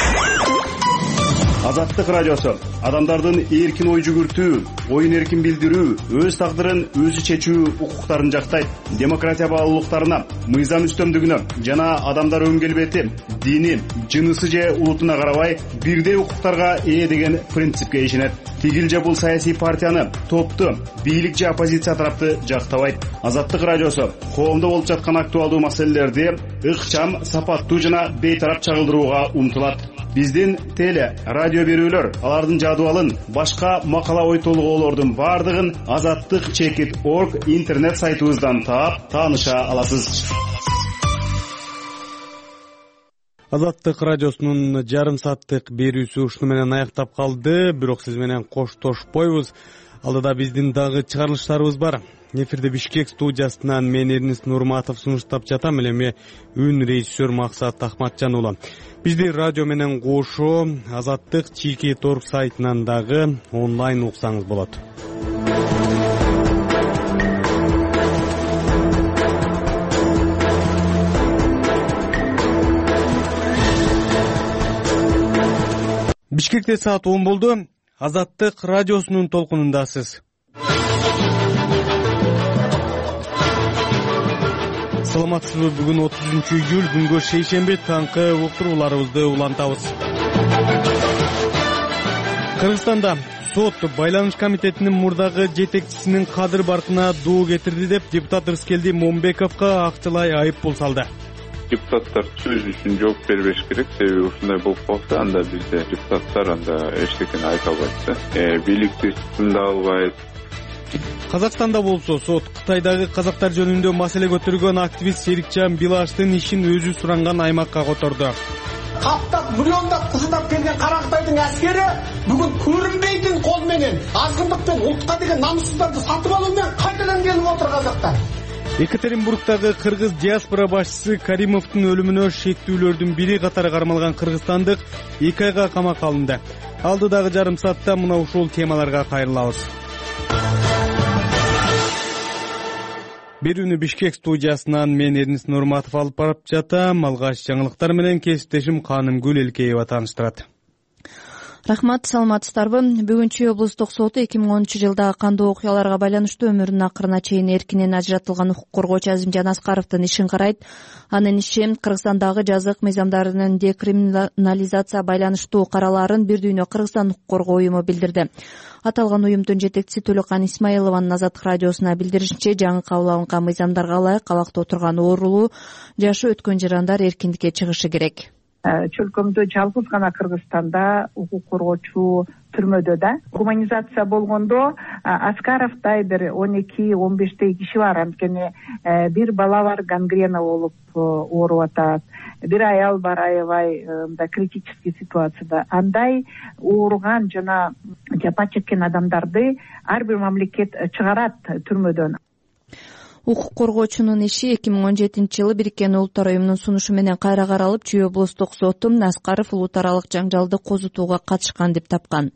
Азаттык радиосу адамдардын эркин ой жүгүртүү, оюн эркин билдирүү, өз тагдырын өзү чечүү укуктарын жактайт. Демократия баалуулуктарына, мыйзам үстөмдүгүнө жана адамдар өн келбети, дини, жынысы же улутуна карабай бирдей укуктарга ээ деген принципке ишенет. Тигил же бул саясий партияны, топту, бийлик же оппозиция тарапты жактабайт. Азаттык радиосу коомдо болуп жаткан актуалдуу маселелерди ыкчам, сапаттуу жана бейтарап чагылдырууга умтулат. Биздин теле, радио берүүлөр, алардын жадыбалын, башка макала ой толгоолордун бардыгын azattik.org интернет сайтыбыздан таап, тааныша аласыз. Азаттык радиосунун жарым сааттык берүүсү ушуну менен аяктап калды. Бирок сиз менен коштошпойбуз. Алдыда биздин дагы чыгарылыштарыбыз бар. Эфирде Бишкек студиясынан мен Эрнис Нурматов сунуштап жатам. Эми үн режиссер Максат Ахматжан уулу. Бизди радио менен кошо Азаттык Чийки.орг сайтынан дагы онлайн уксаңыз болот. Бишкекте саат 10 болду. Азаттык радиосунун толкунундасыз. Саламатсызбы? Бүгүн 30-июль күнгө шейшемби таңкы уктурууларыбызды улантабыз. Кыргызстанда сот байланыш комитетинин мурдагы жетекчисинин кадыр баркына доо кетирди деп депутат Рыскелди Момбековго акчалай айыппул салды. Депутаттар сөз үчүн жооп бербеш керек, себеби ушундай болуп калса анда бизде депутаттар анда эчтекени айта албайт, бийликти тыңдап албайт. Казакстанда болсо сот Кытайдагы казактар жөнүндө маселе көтөргөн активист Серикжан Билаштын ишин өзү суранган аймакка которду. Каптап, миллиондап кызылдап келген Кара Кытайдын аскери бүгүн көрүнбейтин кол менен азгындыктын ултка деген намыссыздарды сатып алуу менен кайтадан келип отур казактар. Екатеринбургдагы кыргыз диаспора башчысы Каримовдун өлүмүнө шектүүлөрдүн бири катары кармалган кыргызстандык 2 айга камакка алынды. Алдыдагы жарым саатта мына ушул темаларга кайрылабыз. Берүүнү Бишкек студиясынан мен Эрнис Нурматов алып барып жатам. Алгач жаңылыктар менен кесиптешим Канымгүл Элкеева тааныштырат. Рахмат, саламатсыздарбы? Бүгүнчү облустук соту 2010 жылдагы кандуу окуяларга байланыштуу өмүрүнүн акырына чейин эркинен ажыратылган укук коргоочу Азимжан Аскаровдун ишин карайт. Анын иши Кыргызстандагы жазык мыйзамдарынын декриминализация байланыштуу каралаарын бир дүйнө Кыргызстан укук коргоо уюму билдирди. Аталган уюмдун жетекчиси Төлөкан Исмаилованын Азаттык радиосуна билдиришинче, жаңы кабыл алынган мыйзамдарга ылайык кабакта отурган оорулуу жашы өткөн жарандар эркиндикке чыгышы керек. Чөлкөмдө жалгыз гана Кыргызстанда укук коргоочу түрмөдө да. Гуманизация болгондо Аскаровдай бир 12-15 киши бар. Анткени бир бала бар, гангрена болуп ооруп атат. Бир аял бар, аябай мындай критический ситуацияда. Андай ооруган жана жапа чеккен адамдарды ар бир мамлекет чыгарат түрмөдөн. Укук коргоочунун иши 2017 жылы Бириккен Улуттар уюмунун сунушу менен кайра каралып, Чүй облустук соту Аскаров улут аралык жаңжалды козутууга катышкан деп тапкан.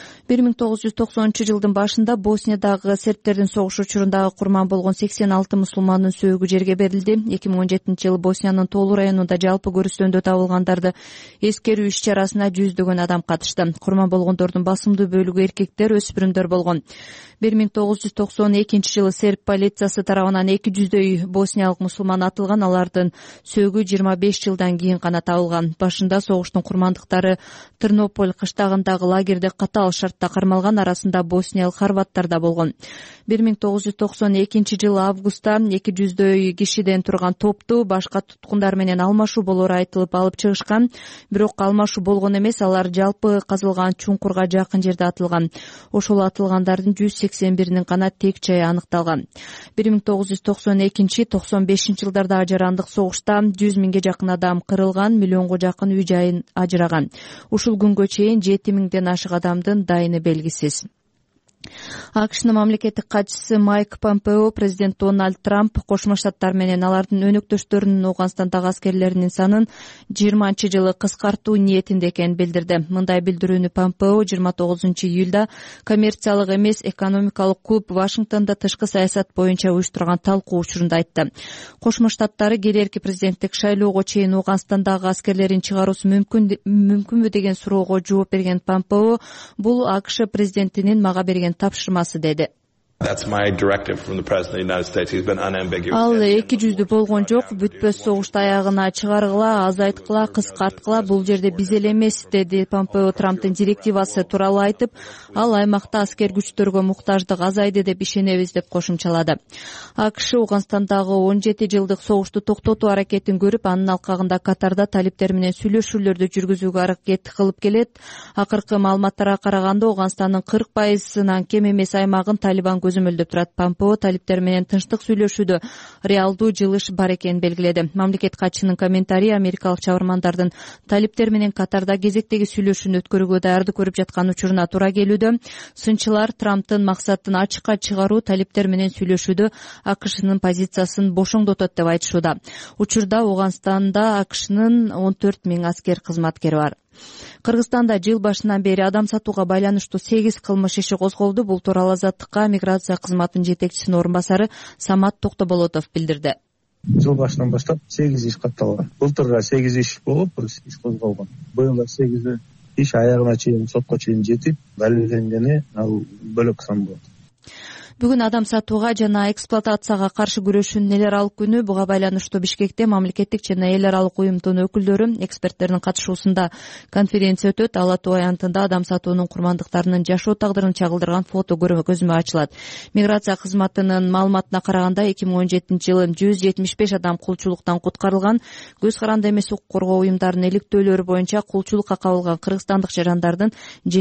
1990 жылдын башында Босниядагы сербтердин согуш учурундагы курман болгон 86 мусулмандын сөөгү жерге берилди. 2017 жылы Босниянын Тоолу районунда жалпы көрүстөндө табылгандарды эскерүү иш-чарасына 100 адам катышты. Курман болгондордун басымдуу бөлүгү эркектер, өспүрүмдөр болгон. 1992 жылы серб полициясы тарабынан 200 босниялык мусулман атылган, алардын сөөгү 25 жылдан кийин гана табылган. Башында согуштун курмандыктары Тернополь кыштагындагы лагерде катаал шартта кармалган, арасында босниялык хорваттар да болгон. 1992 жылы августта 200 кишиден турган топту башка туткундар менен алмашуу болору айтылып алып чыгышкан. Бирок алмашуу болгон эмес, алар жалпы казылган чуңкурга жакын жерде атылган. Ошол атылгандардын 181-нин гана тек жайы аныкталган. 1992-95 жылдарда жарандык согушта 100 миңге жакын адам кырылган, миллионго жакын үй жайын ажыраган. Ушул күнгө чейин 7 миңден ашык адамдын дайыны белгисиз. АКШнын мамлекеттик катчысы Майк Помпео президент Дональд Трамп Кошмо Штаттар менен алардын өнөктөштөрүнүн Ооганстандагы аскерлеринин санын 20 жылы кыскартуу ниетинде экенин билдирди. Мындай билдирүүнү Помпео 29 июлда коммерциялык эмес экономикалык клуб Вашингтонда тышкы саясат боюнча уюштурган талкуу учурунда айтты. Кошмо Штаттары келерки президенттик шайлоого чейин Ооганстандагы аскерлерин чыгаруусу мүмкүнбү деген суроого жооп берген Помпео бул АКШ президентинин мага берген тапшырмасы деди. Ал 200 болгон жок, бүтпөс согушту аягына чыгаргыла, азайткыла, кыскарткыла, бул жерде биз эле эмес, деди Помпео. Трамптын директивасы тууралуу айтып, ал аймакта аскер күчтөргө муктаждык азайды деп ишенебиз деп кошумчалады. АКШ Ооганстандагы 17 жылдык согушту токтотуу аракетин көрүп, анын алкагында Катарда талиптер менен сүйлөшүүлөрдү жүргүзүүгө аракет кылып келет. Акыркы маалыматтарга караганда Ооганстандын 40%-нан кем эмес аймагын Талибан көзөмөлдөп турат. Помпео талиптер менен тынчтык сүйлөшүүдө реалдуу жылыш бар экенин белгиледи. Мамлекет катчынын комментарийи америкалык чабармандардын талиптер менен катарда кезектеги сүйлөшүүнү өткөрүүгө даярдык көрүп жаткан учуруна туура келүүдө. Сынчылар Трамптын максатын ачыкка чыгаруу, талиптер менен сүйлөшүүдө АКШнын позициясын бошоңдотот деп айтышууда. Учурда Ауганстанда АКШнын 14 000 аскер кызматкери бар. Кыргызстанда жыл башынан бери адам сатууга байланыштуу 8 кылмыш иши козголду. Бул тууралуу Азаттыкка миграция кызматынын жетекчисинин орун басары Самат Токтоболотов билдирди. Жыл башынан баштап 8 иш катталган. Былтырга 8 иш болуп, иш козголгон. Быйыл 8 иш аягына чейин, сотко чейин жетип, далилденгени ал бөлөк сан болот. Бүгүн адам сатууга жана эксплуатацияга каршы күрөшүүнүн эл аралык күнү. Буга байланыштуу Бишкекте мамлекеттик жана эл аралык уюмдун өкүлдөрү, эксперттердин катышуусунда конференция өтөт. Ала Тоо аянтында адам сатуунун курмандыктарынын жашоо тагдырын чагылдырган фото көзүмө ачылат. Миграция кызматынын маалыматына караганда 2017-жылы 175 адам кулчулуктан куткарылган. Көз каранды эмес укук коргоо уюмдарынын иликтөөлөрү боюнча кулчулукка кабылган кыргызстандык жарандардын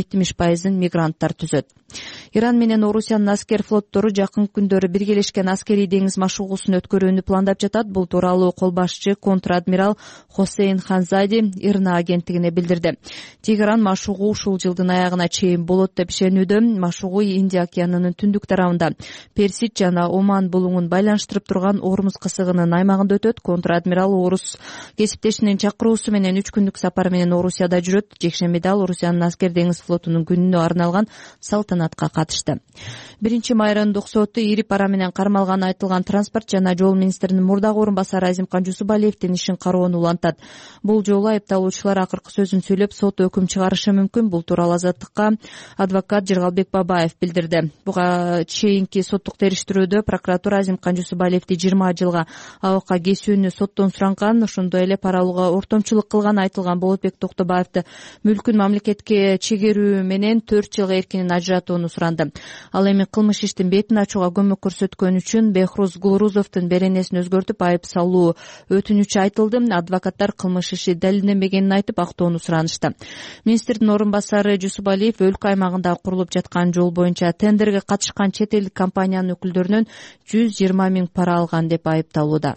70% мигранттар түзөт. Иран менен Орусиянын аскер флоттору жакын күндөрү биргелешкен аскерий деңиз машыгуусун өткөрүүнү пландап жатат. Бул тууралуу кол башчы контр-адмирал Хосейн Ханзади ИРНА агенттигине билдирди. Тегеран машыгуу ушул жылдын аягына чейин болот деп ишенүүдө. Машыгуу Индия океанынын түндүк тарабында Персид жана Оман булуңун байланыштырып турган Ормуз кысыгынын аймагында өтөт. Контр-адмирал орус кесиптешинин чакыруусу менен 3 күндүк сапар менен Орусияда жүрөт. Жекшембиде ал Орусиянын аскер деңиз флотунун күнүнө арналган салтанатка катышты. 1-майрындык соту ири пара менен кармалганы айтылган транспорт жана жол министринин мурдагы орун басары Азимкан Жусупалиевдин ишин кароону улантат. Бул жолу айыпталуучулар акыркы сөзүн сөйлөп, сот өкүм чыгарышы мүмкүн. Бул тууралуу Азаттыкка адвокат Жыргалбек Бабаев билдирди. Буга чейинки соттук териштирүүдө прокуратура Азимкан Жусупалиевди 20 жылга абакка кесүүнү соттон суранган. Ошондой эле пара алууга ортомчулук кылган айтылган Болотбек Токтобаевди мүлкүн мамлекетке чегерүү менен 4 жылга эркинен ажыратууну суранды. Ал эми кылмыш иштин бетин ачууга көмөк көрсөткөн үчүн Бехруз Гулрузовдун беренесин өзгөртүп айып салуу өтүнүчү айтылды. Адвокаттар кылмыш иши далилденбегенин айтып актоону суранышты. Министрдин орун басары Жусупалиев өлкө аймагында курулуп жаткан жол боюнча тендерге катышкан чет элдик компаниянын өкүлдөрүнөн 120 000 пара алган деп айыпталууда.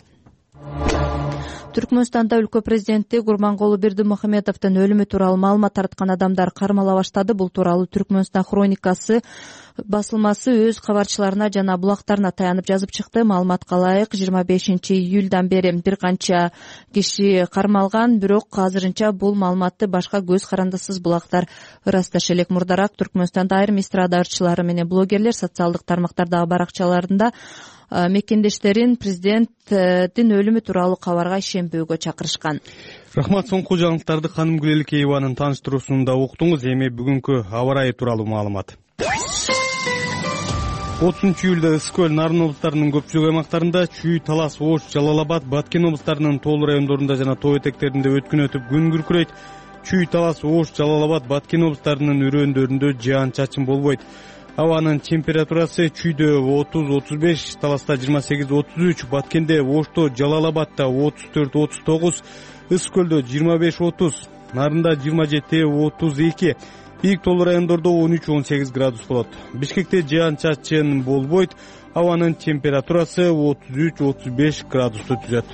Түркмөнстанда өлкө президенти Гурбангулы Бердимухамедовдун өлүмү тууралуу маалымат тараткан адамдар кармала баштады. Бул тууралуу Түркмөнстан хроникасы басылмасы өз кабарчыларына жана булактарына таянып жазып чыкты. Маалыматка ылайык 25-июлдан бери бир канча киши кармалган, бирок азырынча бул маалыматты башка көз карандысыз булактар ырасташы элек. Мурдараак Түркмөнстанда айрым эстрада ырчылары менен блогерлер социалдык тармактардагы баракчаларында мекендештерин президенттин өлүмү тууралуу кабарга ишенбөөгө чакырышкан. Рахмат. Соңку жаңылыктарды Ханым Гүлеликееванын тааныштыруусунда уктуңуз. Эми бүгүнкү аба ырайы тууралуу маалымат. 30-июлда Ысык көл, Нарын облустарынын көпчүлүк аймактарында, Чүй, Талас, Ош, Жалал Абад, Баткен облустарынын тоолуу райондорунда жана тоо этектеринде өткүн өтүп күн күркүрөйт. Чүй, Талас, Ош, Жалал Абад, Баткен облустарынын өрөөндөрүндө жаан-чачын болбойт. Абанын температурасы Чүйдө 30-35, Таласта 28-33, Баткенде, Ошто, Жалал Абадта 34-39, Ысык көлдө 25-30, Нарында 27-32, бийик тоолуу райондордо 13-18 градус болот. Бишкекте жаан-чачын болбойт. Абанын температурасы 33-35 градусту түзөт.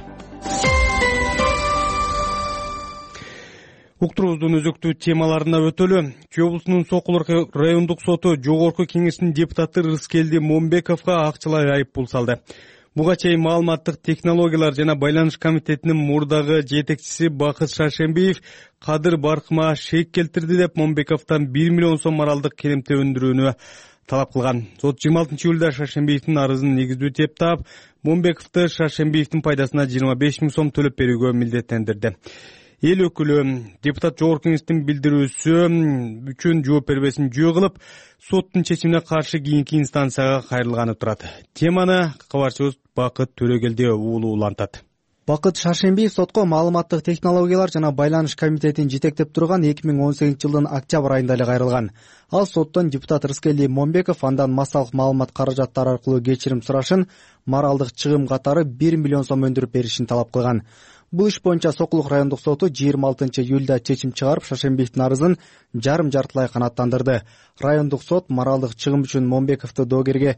Уктуруубуздун өзөктүү темаларына өтөлү. Чүй облусунун Сокулук райондук соту Жогорку кеңештин депутаты Рыскелди Момбековго акчалай айып пул салды. Буга чейин маалыматтык технологиялар жана байланыш комитетинин мурдагы жетекчиси Бакыт Шаршембиев кадыр баркыма шек келтирди деп Момбековдон 1 миллион сом моралдык керемте өндүрүүнү талап кылган. Сот 26-июлда Шаршембиевдин арызын негиздүү деп таап, Момбековду Шаршембиевдин пайдасына 25 000 сом төлөп берүүгө милдеттендирди. Эл өкүлү депутат Жогорку кеңештин билдирүүсү үчүн жооп бербесин жөө кылып, соттун чечимине каршы кийинки инстанцияга кайрылганы турат. Теманы кабарчыбыз Бакыт Төрөгелди уулу улантат. Бакыт Шаршембиев сотко маалыматтык технологиялар жана байланыш комитетин жетектеп турган 2018 жылдын октябрь айында эле кайрылган. Ал соттон депутат Рыскелди Момбеков андан массалык маалымат каражаттары аркылуу кечирим сурашын, моралдык чыгым катары 1 миллион сом өндүрүп беришин талап кылган. Бул иш боюнча Сокулук райондук соту 26-июлда чечим чыгарып, Шашенбиевдин арызын жарым-жартылай канааттандырды. Райондук сот моралдык чыгым үчүн Момбековду доогерге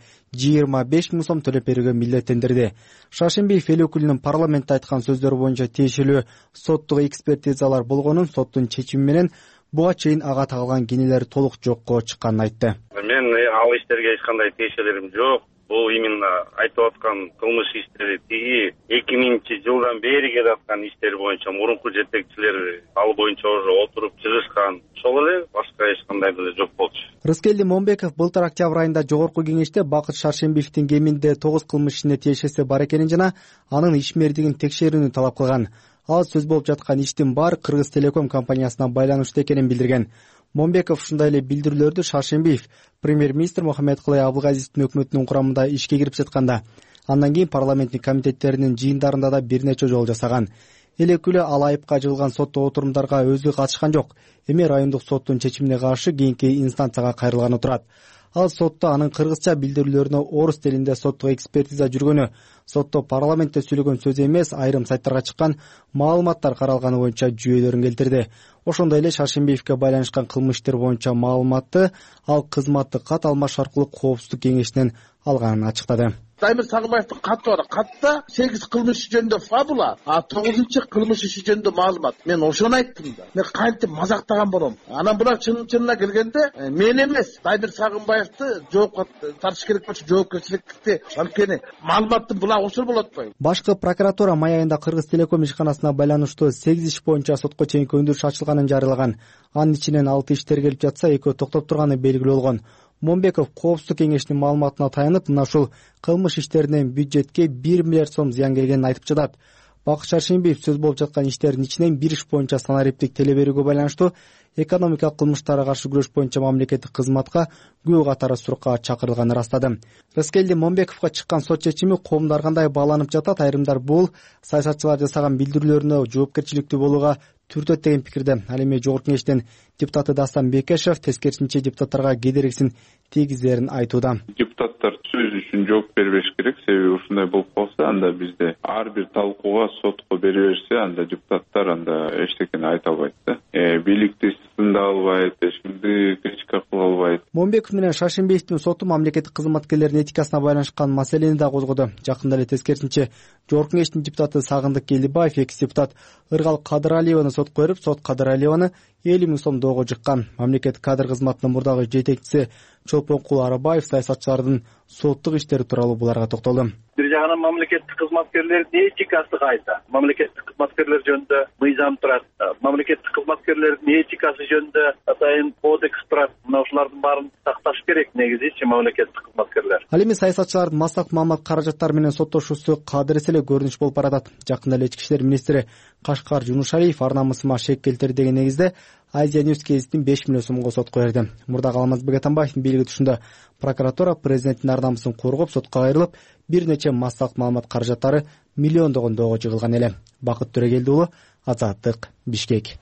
25 000 сом төлөп берүүгө милдеттендирди. Шашенбиев эл өкүлүнүн парламентте айткан сөздөрү боюнча тиешелүү соттук экспертизалар болгонун, соттун чечими менен буга чейин ага тагылган кенелер толук жокко чыкканын айтты. Мен ал иштерге эч кандай тиешелерим жок. Бул именно айтып аткан кылмыш иштери тиги 2000-жылдан бери келаткан иштер боюнча мурунку жетекчилер ал боюнча уже отуруп чыгышкан. Ошол эле, башка эч кандай деле жок болчу. Рыскелди Момбеков былтыр октябрь айында жогорку кеңеште Бакыт Шаршембиевдин кеминде 9 кылмыш ишине тиешеси бар экенин жана анын ишмердигин текшерүүнү талап кылган. Ал сөз болуп жаткан иштин баары Кыргыз Телеком компаниясына байланыштуу экенин билдирген. Момбеков ушундай эле билдирүүлөрдү Шаршембиев премьер-министр Мухаммедкулай Абылгазиевдин өкмөтүнүн курамында ишке кирип жатканда, андан кийин парламенттин комитеттеринин жыйындарында да бир нече жолу жасаган. Эл өкүлү ал айыпка жыгылган сотто отурумдарга өзү катышкан жок. Эми райондук соттун чечимине каршы кийинки инстанцияга кайрылганы турат. Ал сотто анын кыргызча билдирүүлөрүнө орус тилинде соттук экспертиза жүргөнү, сотто парламентте сүйлөгөн сөз эмес, айрым сайттарга чыккан маалыматтар каралганы боюнча жүйөлөрүн келтирди. Ошондой эле Шаршембиевге байланышкан кылмыштар боюнча маалыматты ал кызматты кат алмаш аркылуу коопсуздук кеңешинен алганын ачыктады. Даймир Сагынбаевдин каты бар. Катта 8 кылмыш жөнүндө фабула, 9-кылмыш иши жөнүндө маалымат. Мен ошону айттым да. Мен кантип мазактаган болом. Анан булар чынына келгенде мен эмес, Даймир Сагынбаевди жоопко тартыш керек болчу, жоопкерчиликти анткени маалыматтын булар ошол болот го. Башкы прокуратура май айында Кыргыз Телеком ишканасына байланыштуу 8 иш боюнча сотко чейинки өндүрүш ачылганын жарыялаган. Анын ичинен 6 иштер келип жатса, 2 токтоп турганы белгилүү болгон. Момбеков коопсуздук кеңешинин маалыматына таянып, мына ушул кылмыш иштеринен бюджетке 1 миллиард сом зыян келгенин айтып жатат. Бакыт Шаршембиев сөз болуп жаткан иштердин ичинен бир иш боюнча санариптик теле берүүгө байланыштуу экономикалык кылмыштарга каршы күрөш боюнча мамлекеттик кызматка күбө катары суракка чакырылганын ырастады. Рыскелди Момбековго чыккан сот чечими коомдо ар кандай бааланып жатат, айрымдар бул саясатчылар жасаган билдирүүлөрүнө жоопкерчиликтүү болууга түртөт деген пикирде. Ал эми жогорку кеңештин депутаты Дастан Бекешев тескерисинче депутаттарга кедергисин тийгизерин айтууда. Депутаттар сөз үчүн жооп бербеш керек, себеби ушундай болуп калса, анда бизде ар бир талкууга сотко бере берсе, анда депутаттар анда эчтекени айта албайт да. Бийликти тындай албайт, эч кимди критика кыла албайт. Момбеков менен Шаршембиевдин соту мамлекеттик кызматкерлердин этикасына байланышкан маселени да козгоду. Жакында эле тескерисинче жогорку кеңештин депутаты Сагындык Келдибаев экс депутат Ыргал Кадыралиеваны сотко берип, сот Кадыралиеваны 50 000 сом доого жыккан. Мамлекеттик кадр кызматынын мурдагы жетекчиси Чолпонкул Арабаев саясатчылардын соттук иштери тууралуу буларга токтолду. Бир жагынан мамлекеттик кызматкерлердин этикасы кайда? Мамлекеттик кызматкерлер жөнүндө мыйзам турат. Мамлекеттик кызматкерлердин этикасы жөнүндө атайын кодекс турат. Мына ушулардын баарын сакташ керек негизичи мамлекеттик кызматкерлер. Ал эми саясатчылардын маслак маалымат каражаттары менен соттошуусу кадыресе эле көрүнүш болуп баратат. Жакында эле ички иштер министри Кашкар Жунушалиев ар намысыма шек келтирди деген негизде Азия Ньюс гезитин 5 миллион сомго сотко берди. Мурдагы Алмазбек Атамбаевдин бийлиги түшүндө прокуратура президенттин ар намысын коргоп сотко кайрылып, бир нече маслак маалымат каражаттары миллиондогон доого жыгылган эле. Бакыт Төрөгелди уулу, Азаттык, Бишкек.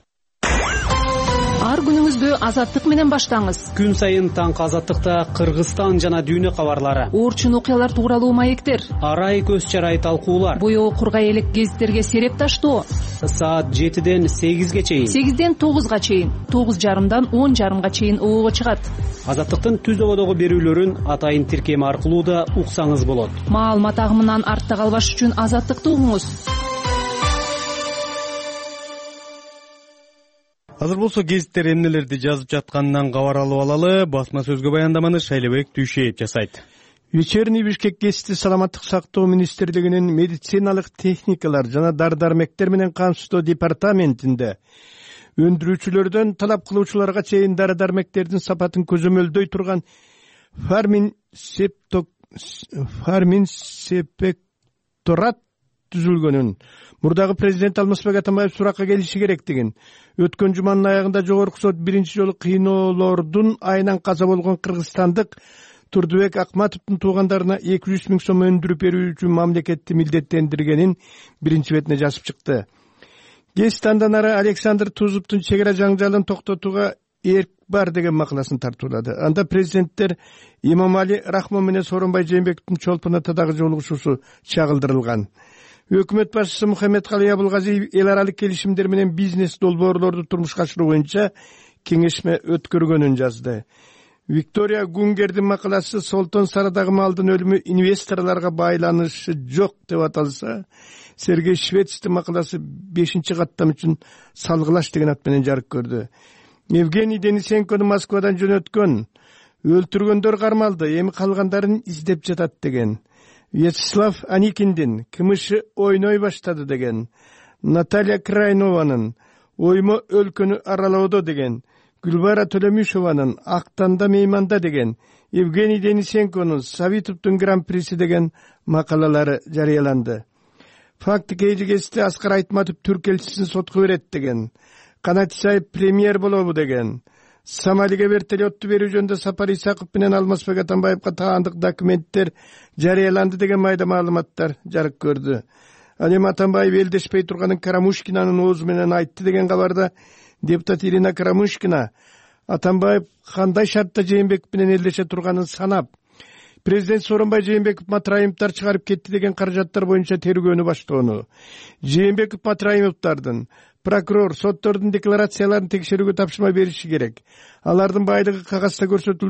Ар күнүңүздү Азаттык менен баштаңыз. Күн сайын таңкы Азаттыкта Кыргызстан жана дүйнө кабарлары, орчун окуялар тууралуу маектер, арай көз чарай талкуулар, боёу кургай элек гезиттерге сереп таштоо. Саат 7-ден 8-ге чейин, 8-ден 9-га чейин, 9:30-дан 10:30-га чейин оого чыгат. Азаттыктын түз ободогу берүүлөрүн атайын тиркем аркылуу да уксаңыз болот. Маалымат агымынан артта калбаш үчүн Азаттыкты угуңуз. Азыр болсо гезиттер эмнелерди жазып жатканынан кабар алып алалы. Басма сөзгө баяндаманы Шайлебек Түйшеев жасайт. Вечерний Бишкек гезити саламаттык сактоо министрлигинин медициналык техникалар жана дары-дармектер менен камсыздоо департаментинде өндүрүүчүлөрдөн талап кылуучуларга чейин дары-дармектердин сапатын көзөмөлдөй турган фарминспекторат түзүлгөнүн мурдагы президент Алмазбек Атамбаев суракка келиши керектигин, өткөн жуманын аягында жогорку сот биринчи жолу кыйноолордун айынан каза болгон кыргызстандык Турдубек Акматовдун туугандарына 200 000 сом өндүрүп берүү үчүн мамлекетти милдеттендиргенин биринчи бетине жазып чыкты. Гезит андан ары Александр Тузовдун чек ара жаңжалын токтотууга эрк бар деген макаласын тартуулады. Анда президенттер Имамали Рахмон менен Сооронбай Жээнбековдун чолпон атадагы жолугушуусу чагылдырылган. өкмөт башчысы Мухаммедкалый Абылгазиев эл аралык келишимдер менен бизнес долбоорлорду турмушка ашыруу боюнча кеңешме өткөргөнүн жазды. Виктория Гунгердин макаласы Солтон Сарадагы малдын өлүмү инвесторлорго байланышы жок деп аталса, Сергей Швецтин макаласы 5-каттам үчүн салгылаш деген ат менен жарык көрдү. Евгений Денисенкону Москвадан жөнөткөн, өлтүргөндөр кармалды, эми калгандарын издеп жатат деген. Вячеслав Аникиндин кымышы ойной баштады деген. Наталья Крайнованын оймо өлкөнү аралоодо деген. Гүлбара Төлөмүшованын актанда мейманда деген. Евгений Денисенконун Савитовдун гран-приси деген макалалары жарыяланды. Факты кейжигесте Аскар Айтматов түрк элчисин сотко берет деген. Канат Исаев премьер болобу деген. Сомалиге вертолетту берүү жөнүндө Сапар Исаков менен Алмазбек Атамбаевга таандык документтер жарыяланды деген майда маалыматтар жарык көрдү. Ал эми Атамбаев элдешпей турганын Карамушкинанын оозу менен айтты деген кабарда депутат Ирина Карамушкина Атамбаев кандай шартта Жээнбеков менен элдеше турганын санап, президент Сооронбай Жээнбеков Матраимовдор чыгарып кетти деген каражаттар боюнча тергөөнү баштоону, Жээнбеков Матраимовдордун прокурор соттордун декларацияларын текшерүүгө тапшырма бериши керек. Алардын байлыгы кагазда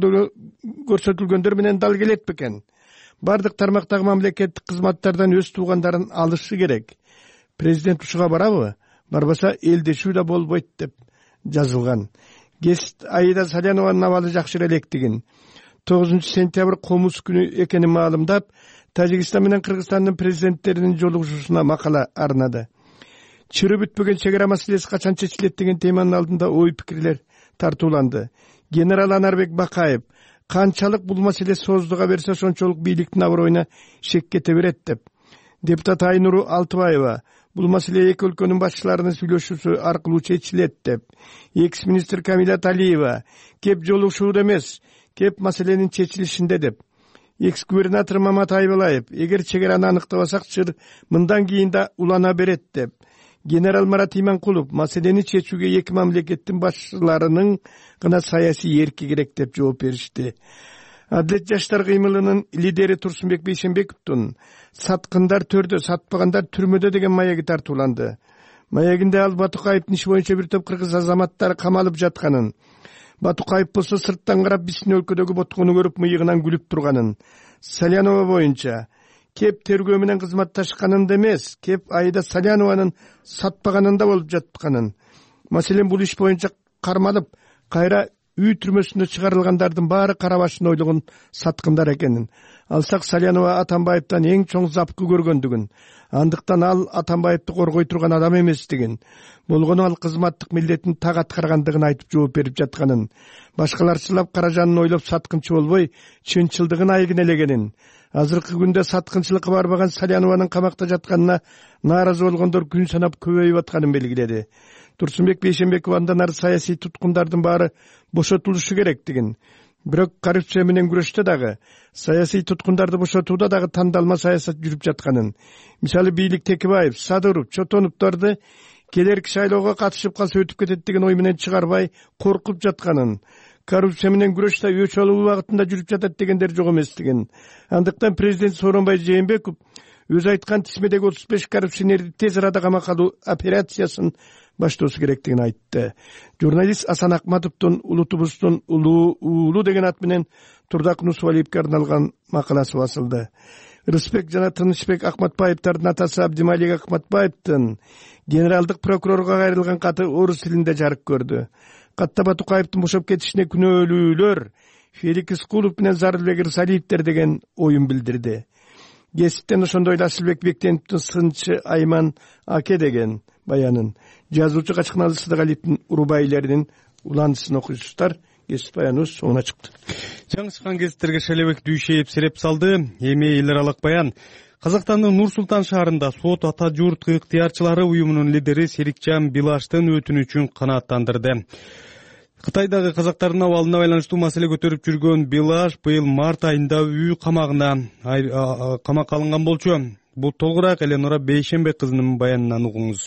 көрсөтүлгөндөр менен дал келет бекен. Бардык тармактагы мамлекеттик кызматтардан өз туугандарын алышы керек. Президент ушуга барабы? Барбаса элдешүү да болбойт деп жазылган. Гест Аида Салянованын абалы жакшыраак электигин 9-сентябрь комуз күнү экенин маалымдап, Тажикстан менен Кыргызстандын президенттеринин жолугушуусуна макала арнады. Чыры бүтпөгөн чегара маселеси качан чечилет деген теманын алдында ой пикирлер тартууланды. Генерал Анарбек Бакаев канчалык бул маселе сооздуга берсе ошончолук бийликтин аброюна шек кете берет деп. Депутат Айнуру Алтыбаева бул маселе эки өлкөнүн башчыларынын сүйлөшүүсү аркылуу чечилет деп. Экс-министр Камила Талиева кеп жолугушууда эмес, кеп маселенин чечилишинде деп. Экс-губернатор Мамат Айбалаев эгер чегараны аныктабасак чыр мындан кийин да улана берет деп. Генерал Марат Иманкулов маселени чечүүгө эки мамлекеттин башчыларынын гана саясий эрки керек деп жооп беришти. Адилет жаштар кыймылынын лидери Турсунбек Бейшенбековдун саткындар төрдө, сатпагандар түрмөдө деген маеги тартууланды. Маегинде ал Батукаевдин иши боюнча бир топ кыргыз азаматтары камалып жатканын, Батукаев болсо сырттан карап биздин өлкөдөгү боткону көрүп мыйыгынан күлүп турганын, Салянова боюнча кеп тергөө менен кызматташканында эмес, кеп Аида Салянованын сатпаганында болуп жатканын. Маселен бул иш боюнча кармалып, кайра үй түрмөсүнө чыгарылгандардын баары кара башын ойлогон саткындар экенин. Алсак Салянова Атамбаевден эң чоң запкы көргөндүгүн, андыктан ал Атамбаевди коргой турган адам эместигин, болгону ал кызматтык милдетин так аткаргандыгын айтып жооп берип жатканын, башкаларчылап каражанын ойлоп саткынчы болбой, чынчылдыгын айгинелегенин, азыркы күндө саткынчылыкка барбаган Салянованын камакта жатканына нааразы болгондор күн санап көбөйүп атканын белгиледи. Турсунбек Бейшенбеков андан ары саясий туткундардын баары бошотулушу керектигин, бирок коррупция менен күрөштө дагы, саясий туткундарды бошотууда дагы тандалма саясат жүрүп жатканын, мисалы бийлик Текебаев, Садыров, Чотоновдорду келерки шайлоого катышып калса өтүп кетет деген ой менен чыгарбай коркуп жатканын, коррупция менен күрөш да өч алуу убагытында жүрүп жатат дегендер жок эместигин. Андыктан президент Сооронбай Жээнбеков өзү айткан тизмедеги 35 коррупционерди тез арада камакка алуу операциясын баштоосу керектигин айтты. Журналист Асан Акматовдун улутубуздун уулу деген ат менен Турдак Нусвалиевге арналган макаласы басылды. Рыспек жана Тынычбек Акматбаевдардын атасы Абдималик Акматбаевдин генералдык прокурорго кайрылган каты орус тилинде жарык көрдү. Катта Батукаевдин бошоп кетишине күнөөлүүлөр Феликс Кулов менен Зарылбек Рысалиевдер деген оюн билдирди. Геситтен ошондой эле Асылбек Бектеновдун сынчы Айман Аке деген баянын, жазуучу Качкыналы Сыдыгалиевдин урубайлеринин уландысын окуйсуздар. Гесит баяныбыз соңуна чыкты. Жаңы чыккан гезиттерге Шелебек Дүйшеев сереп салды. Эми эл аралык баян. Казакстандын Нур-Султан шаарында сот ата журт ыктыярчылары уюмунун лидери Серикжан Билаштын өтүнүчүн канааттандырды. Кытайдагы казактардын абалына байланыштуу маселе көтөрүп жүргөн Билаш быйыл март айында үй камагына камакка алынган болчу. Бул толугураак Эленора Бейшенбек кызынын баянынан угуңуз.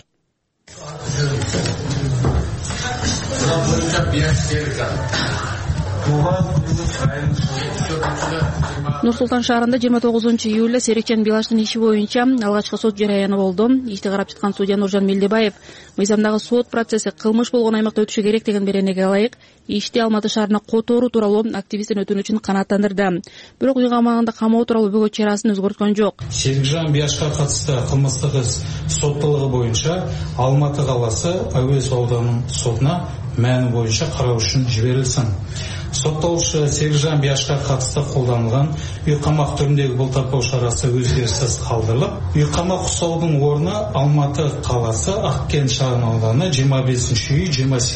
Нур Султан шаарында 29-июлда Серикжан Билаштын иши боюнча алгачкы сот жарыяны болду. Ишти карап жаткан судья Нуржан Мелдебаев мыйзамдагы сот процесси кылмыш болгон аймакта өтүшү керек деген беренеге ылайык ишти Алматы шаарына которуу тууралуу активисттин өтүнүчүн канааттандырды. Бирок үй камагында камоо тууралуу бөгөт чарасын өзгөрткөн жок. Серикжан Билашка катысты кылмыштык иш соттолугу боюнча Алматы каласы Әуезов ауданынын сотуна мәні боюнча кароо үчүн жиберилсин. Соттолушу Серикжан Билашка катысты колдонулган үй камак түрүндөгү бултарпоо чарасы өзгөрүшсүз калтырылып, үй камак уктоодун ордуна Алматы каласы Аккент шаар ауданы 25-үй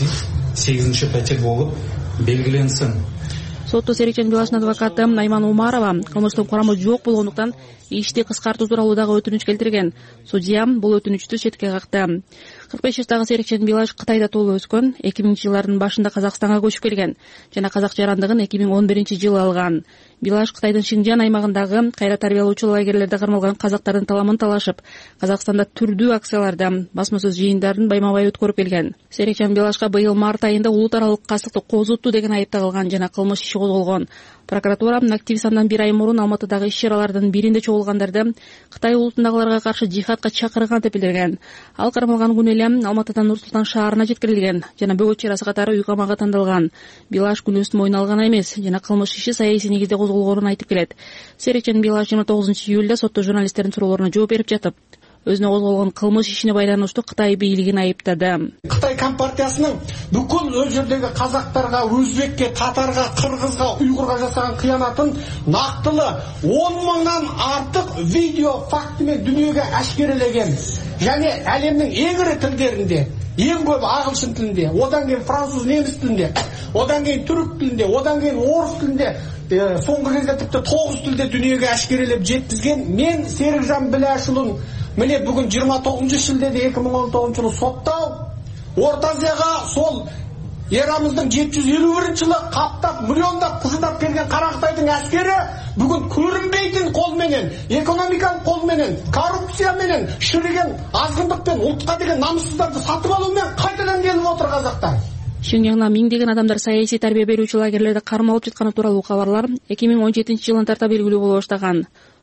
28 пәтер болуп белгиленсин. Сотто Серикжан Билаштын адвокаты Найман Умарова кылмыштын курамы жок болгондуктан ишти кыскартуу тууралуу дагы өтүнүч келтирген. Судья бул өтүнүчтү четке какты. 45 жаштагы Серикжан Билаш Кытайда туулуп өскөн, 2000-жылдардын башында Казакстанга көчүп келген жана казак жарандыгын 2011-жылы алган. Билаш Кытайдын Шинжан аймагындагы кайра тарбиялоочу лагерлерде кармалган казактардын таламын талашып, Казакстанда түрдүү акцияларда, басма сөз жыйындарын байма-бай өткөрүп келген. Серикжан Билашка быйыл март айында улут аралык кастыкты козутту деген айып тагылган жана кылмыш иши козголгон. Прокуратура активист андан 1 ай мурун Алматыдагы иш-чаралардын биринде чогулгандарды Кытай улутундагыларга каршы жихадка чакырган деп билдирген. Ал кармалган күнү эле Алматыдан Нур Султан шаарына жеткирилген жана бөгөт чарасы катары үй камакка тандалган. Билаш күнөөсүн мойнуна алган эмес жана кылмыш иши саясий негизде козголгонун айтып келет. Серикжан Билаш 29-июлда сотто журналисттердин суроолоруна жооп берип жатып, өзүнө козголгон кылмыш ишине байланыштуу Кытай бийлигин айыптады. Кытай компартиясынын бүкүл өз жердеги казактарга, өзбекке, татарга, кыргызга, уйгурга жасаган кыянатын нактылы 10 мыңдан артык видео факты менен дүйнөгө ашкерелеген. Және әлемнің ең ірі тілдерінде, ең көп ағылшын тілінде, одан кейін француз, неміс тілінде, одан кейін түрік тілінде, одан кейін орыс тілінде, соңғы кезде тіпті 9 тілде дүниеге әшкерелеп жеткізген мен Серикжан Билашұлын міне бүгін 29 шілдеде 2019 жылы соттау, Орта Азияға сол ерамыздың 751 жылы қаптап, миллиондап, қызылдап келген Қарақытайдың әскері бүгін көрінбейтін қолменен, экономикалық қолменен, коррупцияменен, шіріген азғындықпен, ұлтқа деген намыссыздарды сатып алумен қайтадан келіп отыр қазақтар. Шинжаңда миңдеген адамдар саясий тарбия берүүчү лагерлерде кармалып жатканы тууралуу кабарлар 2017-жылдан тарта белгилүү боло баштаган.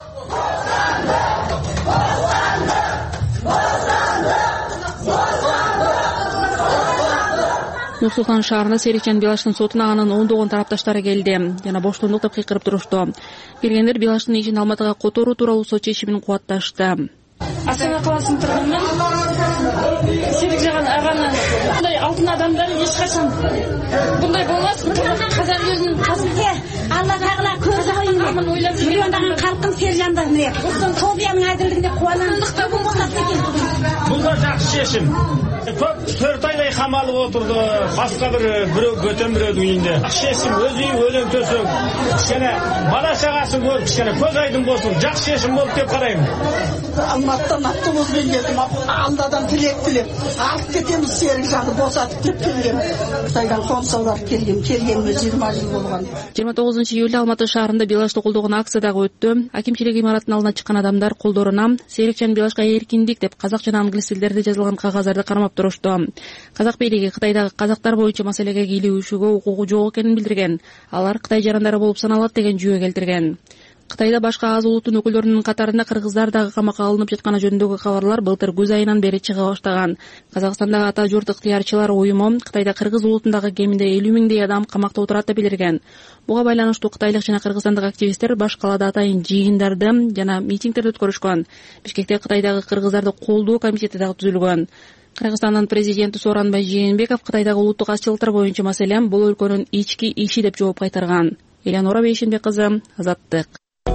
Нур Султан шаарында Серикжан Билаштын сотуна анын ондогон тарапташтары келди жана боштондук деп кыйкырып турушту. Келгендер Билаштын ишин Алматыга которуу тууралуу сот чечимин кубатташты. Астана қаласының тұрғынымын. Серикжан ағаны бұндай алтын адамдар ешқашан бұндай болмас. Қазақ елінің қасында Алла тағала көрді ғой. Миллиондаған халқын Серикжандар міне. Тобияның әділдігіне қуанамыз. Бұл да жақсы шешім. Көп 4 айдай қамалып отырды. Басқа біреу бөтен біреудің үйінде. Шешім өз үйі өлең төсек. Кішкене бала шағасы көріп, кішкене көз айдың болсын. Жақсы шешім болып деп қараймын. Алматыдан автобуспен келдім. Алладан тілеп. Алып кетеміз Серикжанды босатып деп келгем. Қытайдан қоныс аударып келгеніме 20 жыл болған. 29-июлда Алматы шаарында Билашты колдогон акция дагы өттү. Акимчилик имаратынын алдына чыккан адамдар колдоруна Серикжан Билашка эркиндик деп казак жана англис тилдерде жазылган кагаздарды кармап турушту. Казак бийлиги Кытайдагы казактар боюнча маселеге кийлигүүшүгө укугу жок экенин билдирген. Алар Кытай жарандары болуп саналат деген жүйө келтирген. Кытайда башка аз улуттун өкүлдөрүнүн катарында кыргыздар дагы камакка алынып жатканы жөнүндөгү кабарлар былтыр күз айынан бери чыга баштаган. Казакстандагы ата журт ыктыярчылар уюму Кытайда кыргыз улутундагы кеминде 50 миңдей адам камакта отурат деп билдирген. Буга байланыштуу кытайлык жана кыргызстандык активисттер баш калаада атайын жыйындарды жана митингдерди өткөрүшкөн. Бишкекте Кытайдагы кыргыздарды колдоо комитети дагы түзүлгөн. Кыргызстандын президенти Сооронбай Жээнбеков Кытайдагы улуттук азчылыктар боюнча маселе бул өлкөнүн ички иши деп жооп кайтарган. Элеонора Бейшенбек кызы, Азаттык.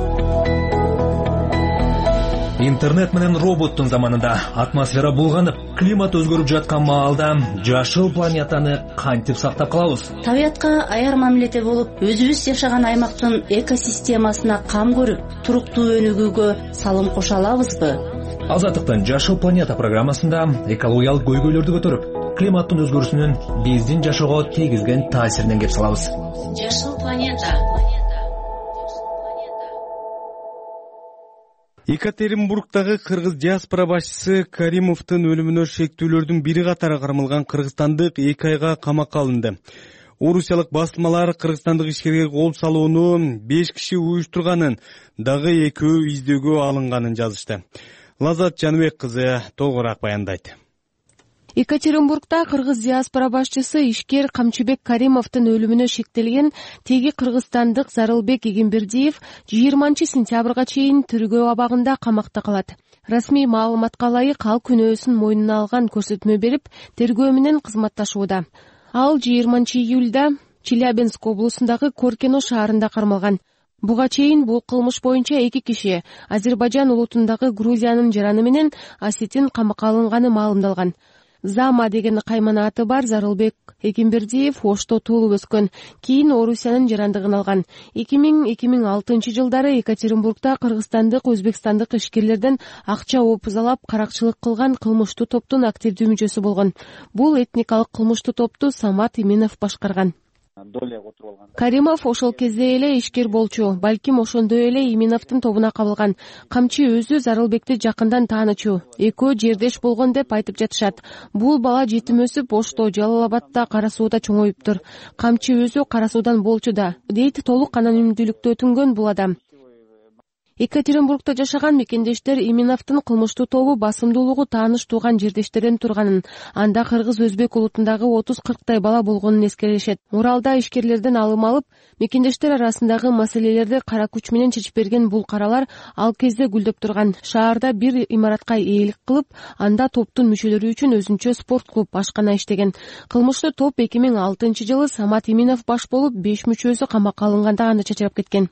Интернет менен роботтун заманында атмосфера булганып, климат өзгөрүп жаткан маалда жашыл планетаны кантип сактап калабыз? Табиятка аяр мамиледе болуп, өзүбүз жашаган аймактын экосистемасына кам көрүп, туруктуу өнүгүүгө салым кошо алабызбы? Азаттыктын Жашыл планета программасында экологиялык көйгөйлөрдү көтөрүп, климаттын өзгөрүүсүнүн биздин жашоого тийгизген таасиринен кеп салабыз. Жашыл планета. Екатеринбургдагы кыргыз диаспора башчысы Каримовдун өлүмүнө шектүүлөрдүн бири катары кармалган кыргызстандык 2 айга камакка алынды. Орусиялык басылмалар кыргызстандык ишкерге кол салууну 5 киши уюштурганын, дагы экөө издөөгө алынганын жазышты. Лазат Жаныбек кызы толугураак баяндайт. Екатеринбургда кыргыз диаспора башчысы ишкер Камчыбек Каримовдун өлүмүнө шектелген теги кыргызстандык Зарылбек Эгембердиев 20 сентябрга чейин тергөө абагында камакта калат. Расмий маалыматка ылайык ал күнөөсүн мойнуна алган көрсөтмө берип, тергөө менен кызматташууда. Ал 20 июлда Челябинск облусундагы Коркино шаарында кармалган. Буга чейин бул кылмыш боюнча 2 киши Азербайжан улутундагы Грузиянын жараны менен Осетин камакка алынганы маалымдалган. Зама деген каймана аты бар Зарылбек Эгембердиев Ошто туулуп өскөн. Кийин Орусиянын жарандыгын алган. 2000-2006 жылдары Екатеринбургда кыргызстандык, өзбекстандык ишкерлерден акча опузалап, каракчылык кылган кылмыштуу топтун активдүү мүчөсү болгон. Бул этникалык кылмыштуу топту Самат Иминов башкарган. Каримов ошол кезде эле ишкер болчу, балким ошондой эле Иминовдун тобуна кабылган. Камчы өзү Зарылбекти жакындан таанычу, экөө жердеш болгон деп айтып жатышат. Бул бала жетим өсүп, Ошто, Жалал-Абадда, Кара сууда чоңоюптур. Камчы өзү Кара суудан болчу да, дейт толук анонимдүүлүктө өтүнгөн бул адам. Екатеринбургда жашаган мекендештер Иминовдун кылмыштуу тобу басымдуулугу тааныш тууган жердештерден турганын, анда кыргыз-өзбек улутундагы 30-40 бала болгонун эскеришет. Уралда ишкерлерден алым алып, мекендештер арасындагы маселелерди кара күч менен чечип берген бул каралар ал кезде гүлдөп турган. Шаарда бир имаратка ээлик кылып, анда топтун мүчөлөрү үчүн өзүнчө спорт клуб, ашкана иштеген. Кылмыштуу топ 2006 жылы Самат Иминов баш болуп, 5 мүчөсү камакка алынганда гана чачырап кеткен.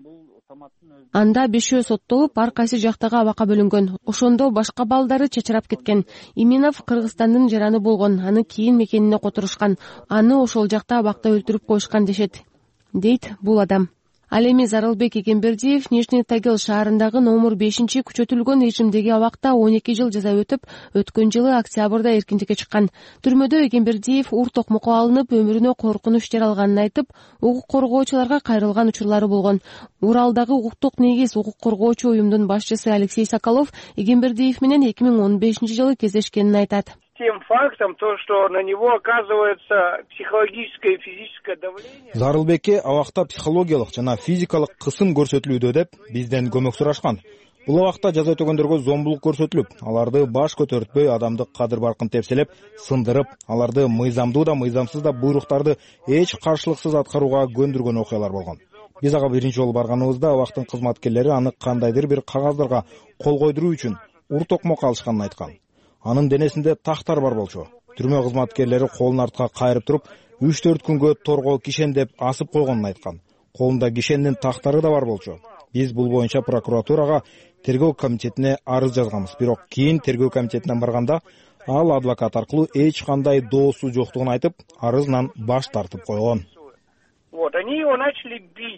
Анда 5 соттолуп, ар кайсы жактагы абакка бөлүнгөн. Ошондо башка балдары чачырап кеткен. Иминов Кыргызстандын жараны болгон, аны кийин мекенине которушкан. Аны ошол жакта абакта өлтүрүп коюшкан дешет, дейт бул адам. Ал эми Зарылбек Эгембердиев Нижний Тагил шаарындагы номер 5 күчөтүлгөн режимдеги абакта 12 жыл жаза өтүп, өткөн жылы октябрда эркиндикке чыккан. Түрмөдө Эгембердиев ур токмокко алынып, өмүрүнө коркунуч жер алганын айтып, укук коргоочуларга кайрылган учурлары болгон. Уралдагы укуктук негиз укук коргоочу уюмдун башчысы Алексей Соколов Эгембердиев менен 2015 жылы кездешкенин айтат. Тем фактом, то, что на него оказывается психологическое и физическое давление. Зарылбекке абакта психологиялык жана физикалык кысым көрсөтүлүүдө деп бизден көмөк сурашкан. Бул абакта жаза өтөгөндөргө зомбулук көрсөтүлүп, аларды баш көтөртпөй, адамдык кадыр баркын тепселеп, сындырып, аларды мыйзамдуу да, мыйзамсыз да буйруктарды эч каршылыксыз аткарууга көндүргөн окуялар болгон. Биз ага биринчи жолу барганыбызда абактын кызматкерлери аны кандайдыр бир кагаздарга кол койдуруу үчүн ур токмок алышканын айткан. Анын денесинде тактар бар болчу. Түрмө кызматкерлери колун артка кайрып туруп, 3-4 күнгө торго кишен деп асып койгонун айткан. Колунда кишендин тактары да бар болчу. Биз бул боюнча прокуратурага, тергөө комитетине арыз жазганбыз. Бирок кийин тергөө комитетине барганда ал адвокат аркылуу эч кандай доосу жоктугун айтып, арызынан баш тартып койгон. Вот, они его начали бить.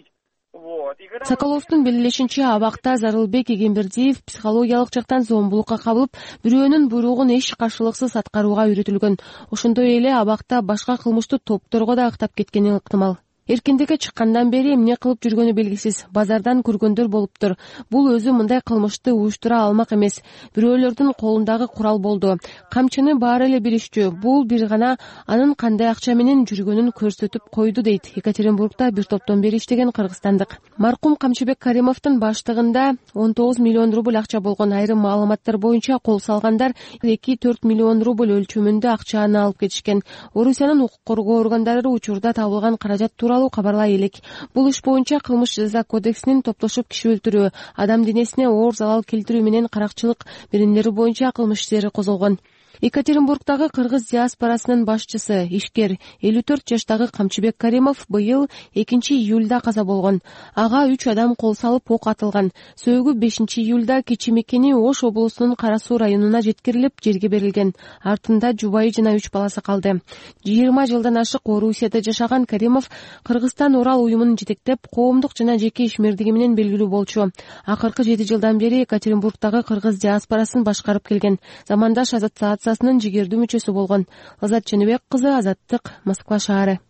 Соколовдун белгилешинче, абакта Зарылбек Эгембердиев психологиялык жактан зомбулукка кабылып, бирөөнүн буйругун эч каршылыксыз аткарууга үйрөтүлгөн. Ошондой эле абакта башка кылмыштуу топторго да ыктап кеткени ыктымал. Эркиндикке чыккандан бери эмне кылып жүргөнү белгисиз. Базардан көргөндөр болуптур. Бул өзү мындай кылмышты уюштура алмак эмес. Бирөөлөрдүн колундагы курал болду. Камчыны баары эле билишчү. Бул бир гана анын кандай акча менен жүргөнүн көрсөтүп койду, дейт Екатеринбургда бир топтон бери иштеген кыргызстандык. Маркум Камчыбек Каримовдун баштыгында 19 миллион рубль акча болгон. Айрым маалыматтар боюнча кол салгандар 2-4 миллион рубль өлчөмүндө акчаны алып кетишкен. Орусиянын укук коргоо органдары учурда табылган каражат тууралуу кабарлай элек. Бул иш боюнча кылмыш жаза кодексинин топтошуп киши өлтүрүү, адам денесине оор залал келтирүү менен каракчылык биримдери боюнча кылмыш иштери козголгон. Екатеринбургдагы кыргыз диаспорасынын башчысы, ишкер 54 жаштагы Камчыбек Каримов быйыл 2 июлда каза болгон. Ага 3 адам кол салып ок атылган. Сөөгү 5 июлда кечи мекени Ош облусунун Кара суу районуна жеткирилип, жерге берилген. Артында жубайы жана 3 баласы калды. 20 жылдан ашык Орусияда жашаган Каримов Кыргызстан Урал уюмун жетектеп, коомдук жана жеке ишмердиги менен белгилүү болчу. Акыркы 7 жылдан бери Екатеринбургдагы кыргыз диаспорасын башкарып келген. Замандаш ассоциациясынын жигердүү мүчөсү болгон. Лазат Жаныбек кызы, Азаттык, Москва шаары.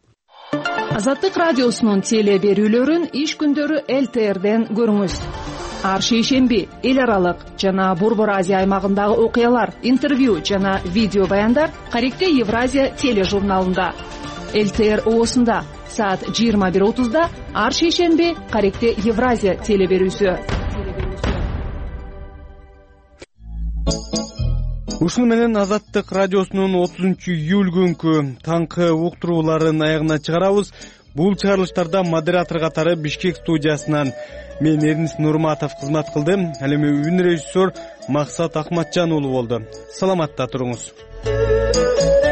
Азаттык радиосунун теле берүүлөрүн иш күндөрү ЛТРден көрүңүз. Ар шейшемби эл аралык жана Борбор Азия аймагындагы окуялар, интервью жана видео баяндар Каректе Евразия тележурналында. ЛТР оосунда саат 21:30 ар шейшемби Каректе Евразия телеберүүсү. Ушуну менен Азаттык радиосунун 30-июль күнкү таңкы уктурууларын аягына чыгарабыз. Бул чыгарылыштарда модератор катары Бишкек студиясынан мен Эрнис Нурматов кызмат кылдым. Ал эми үн режиссер Максат Акматжан уулу болду. Саламатта туруңуз.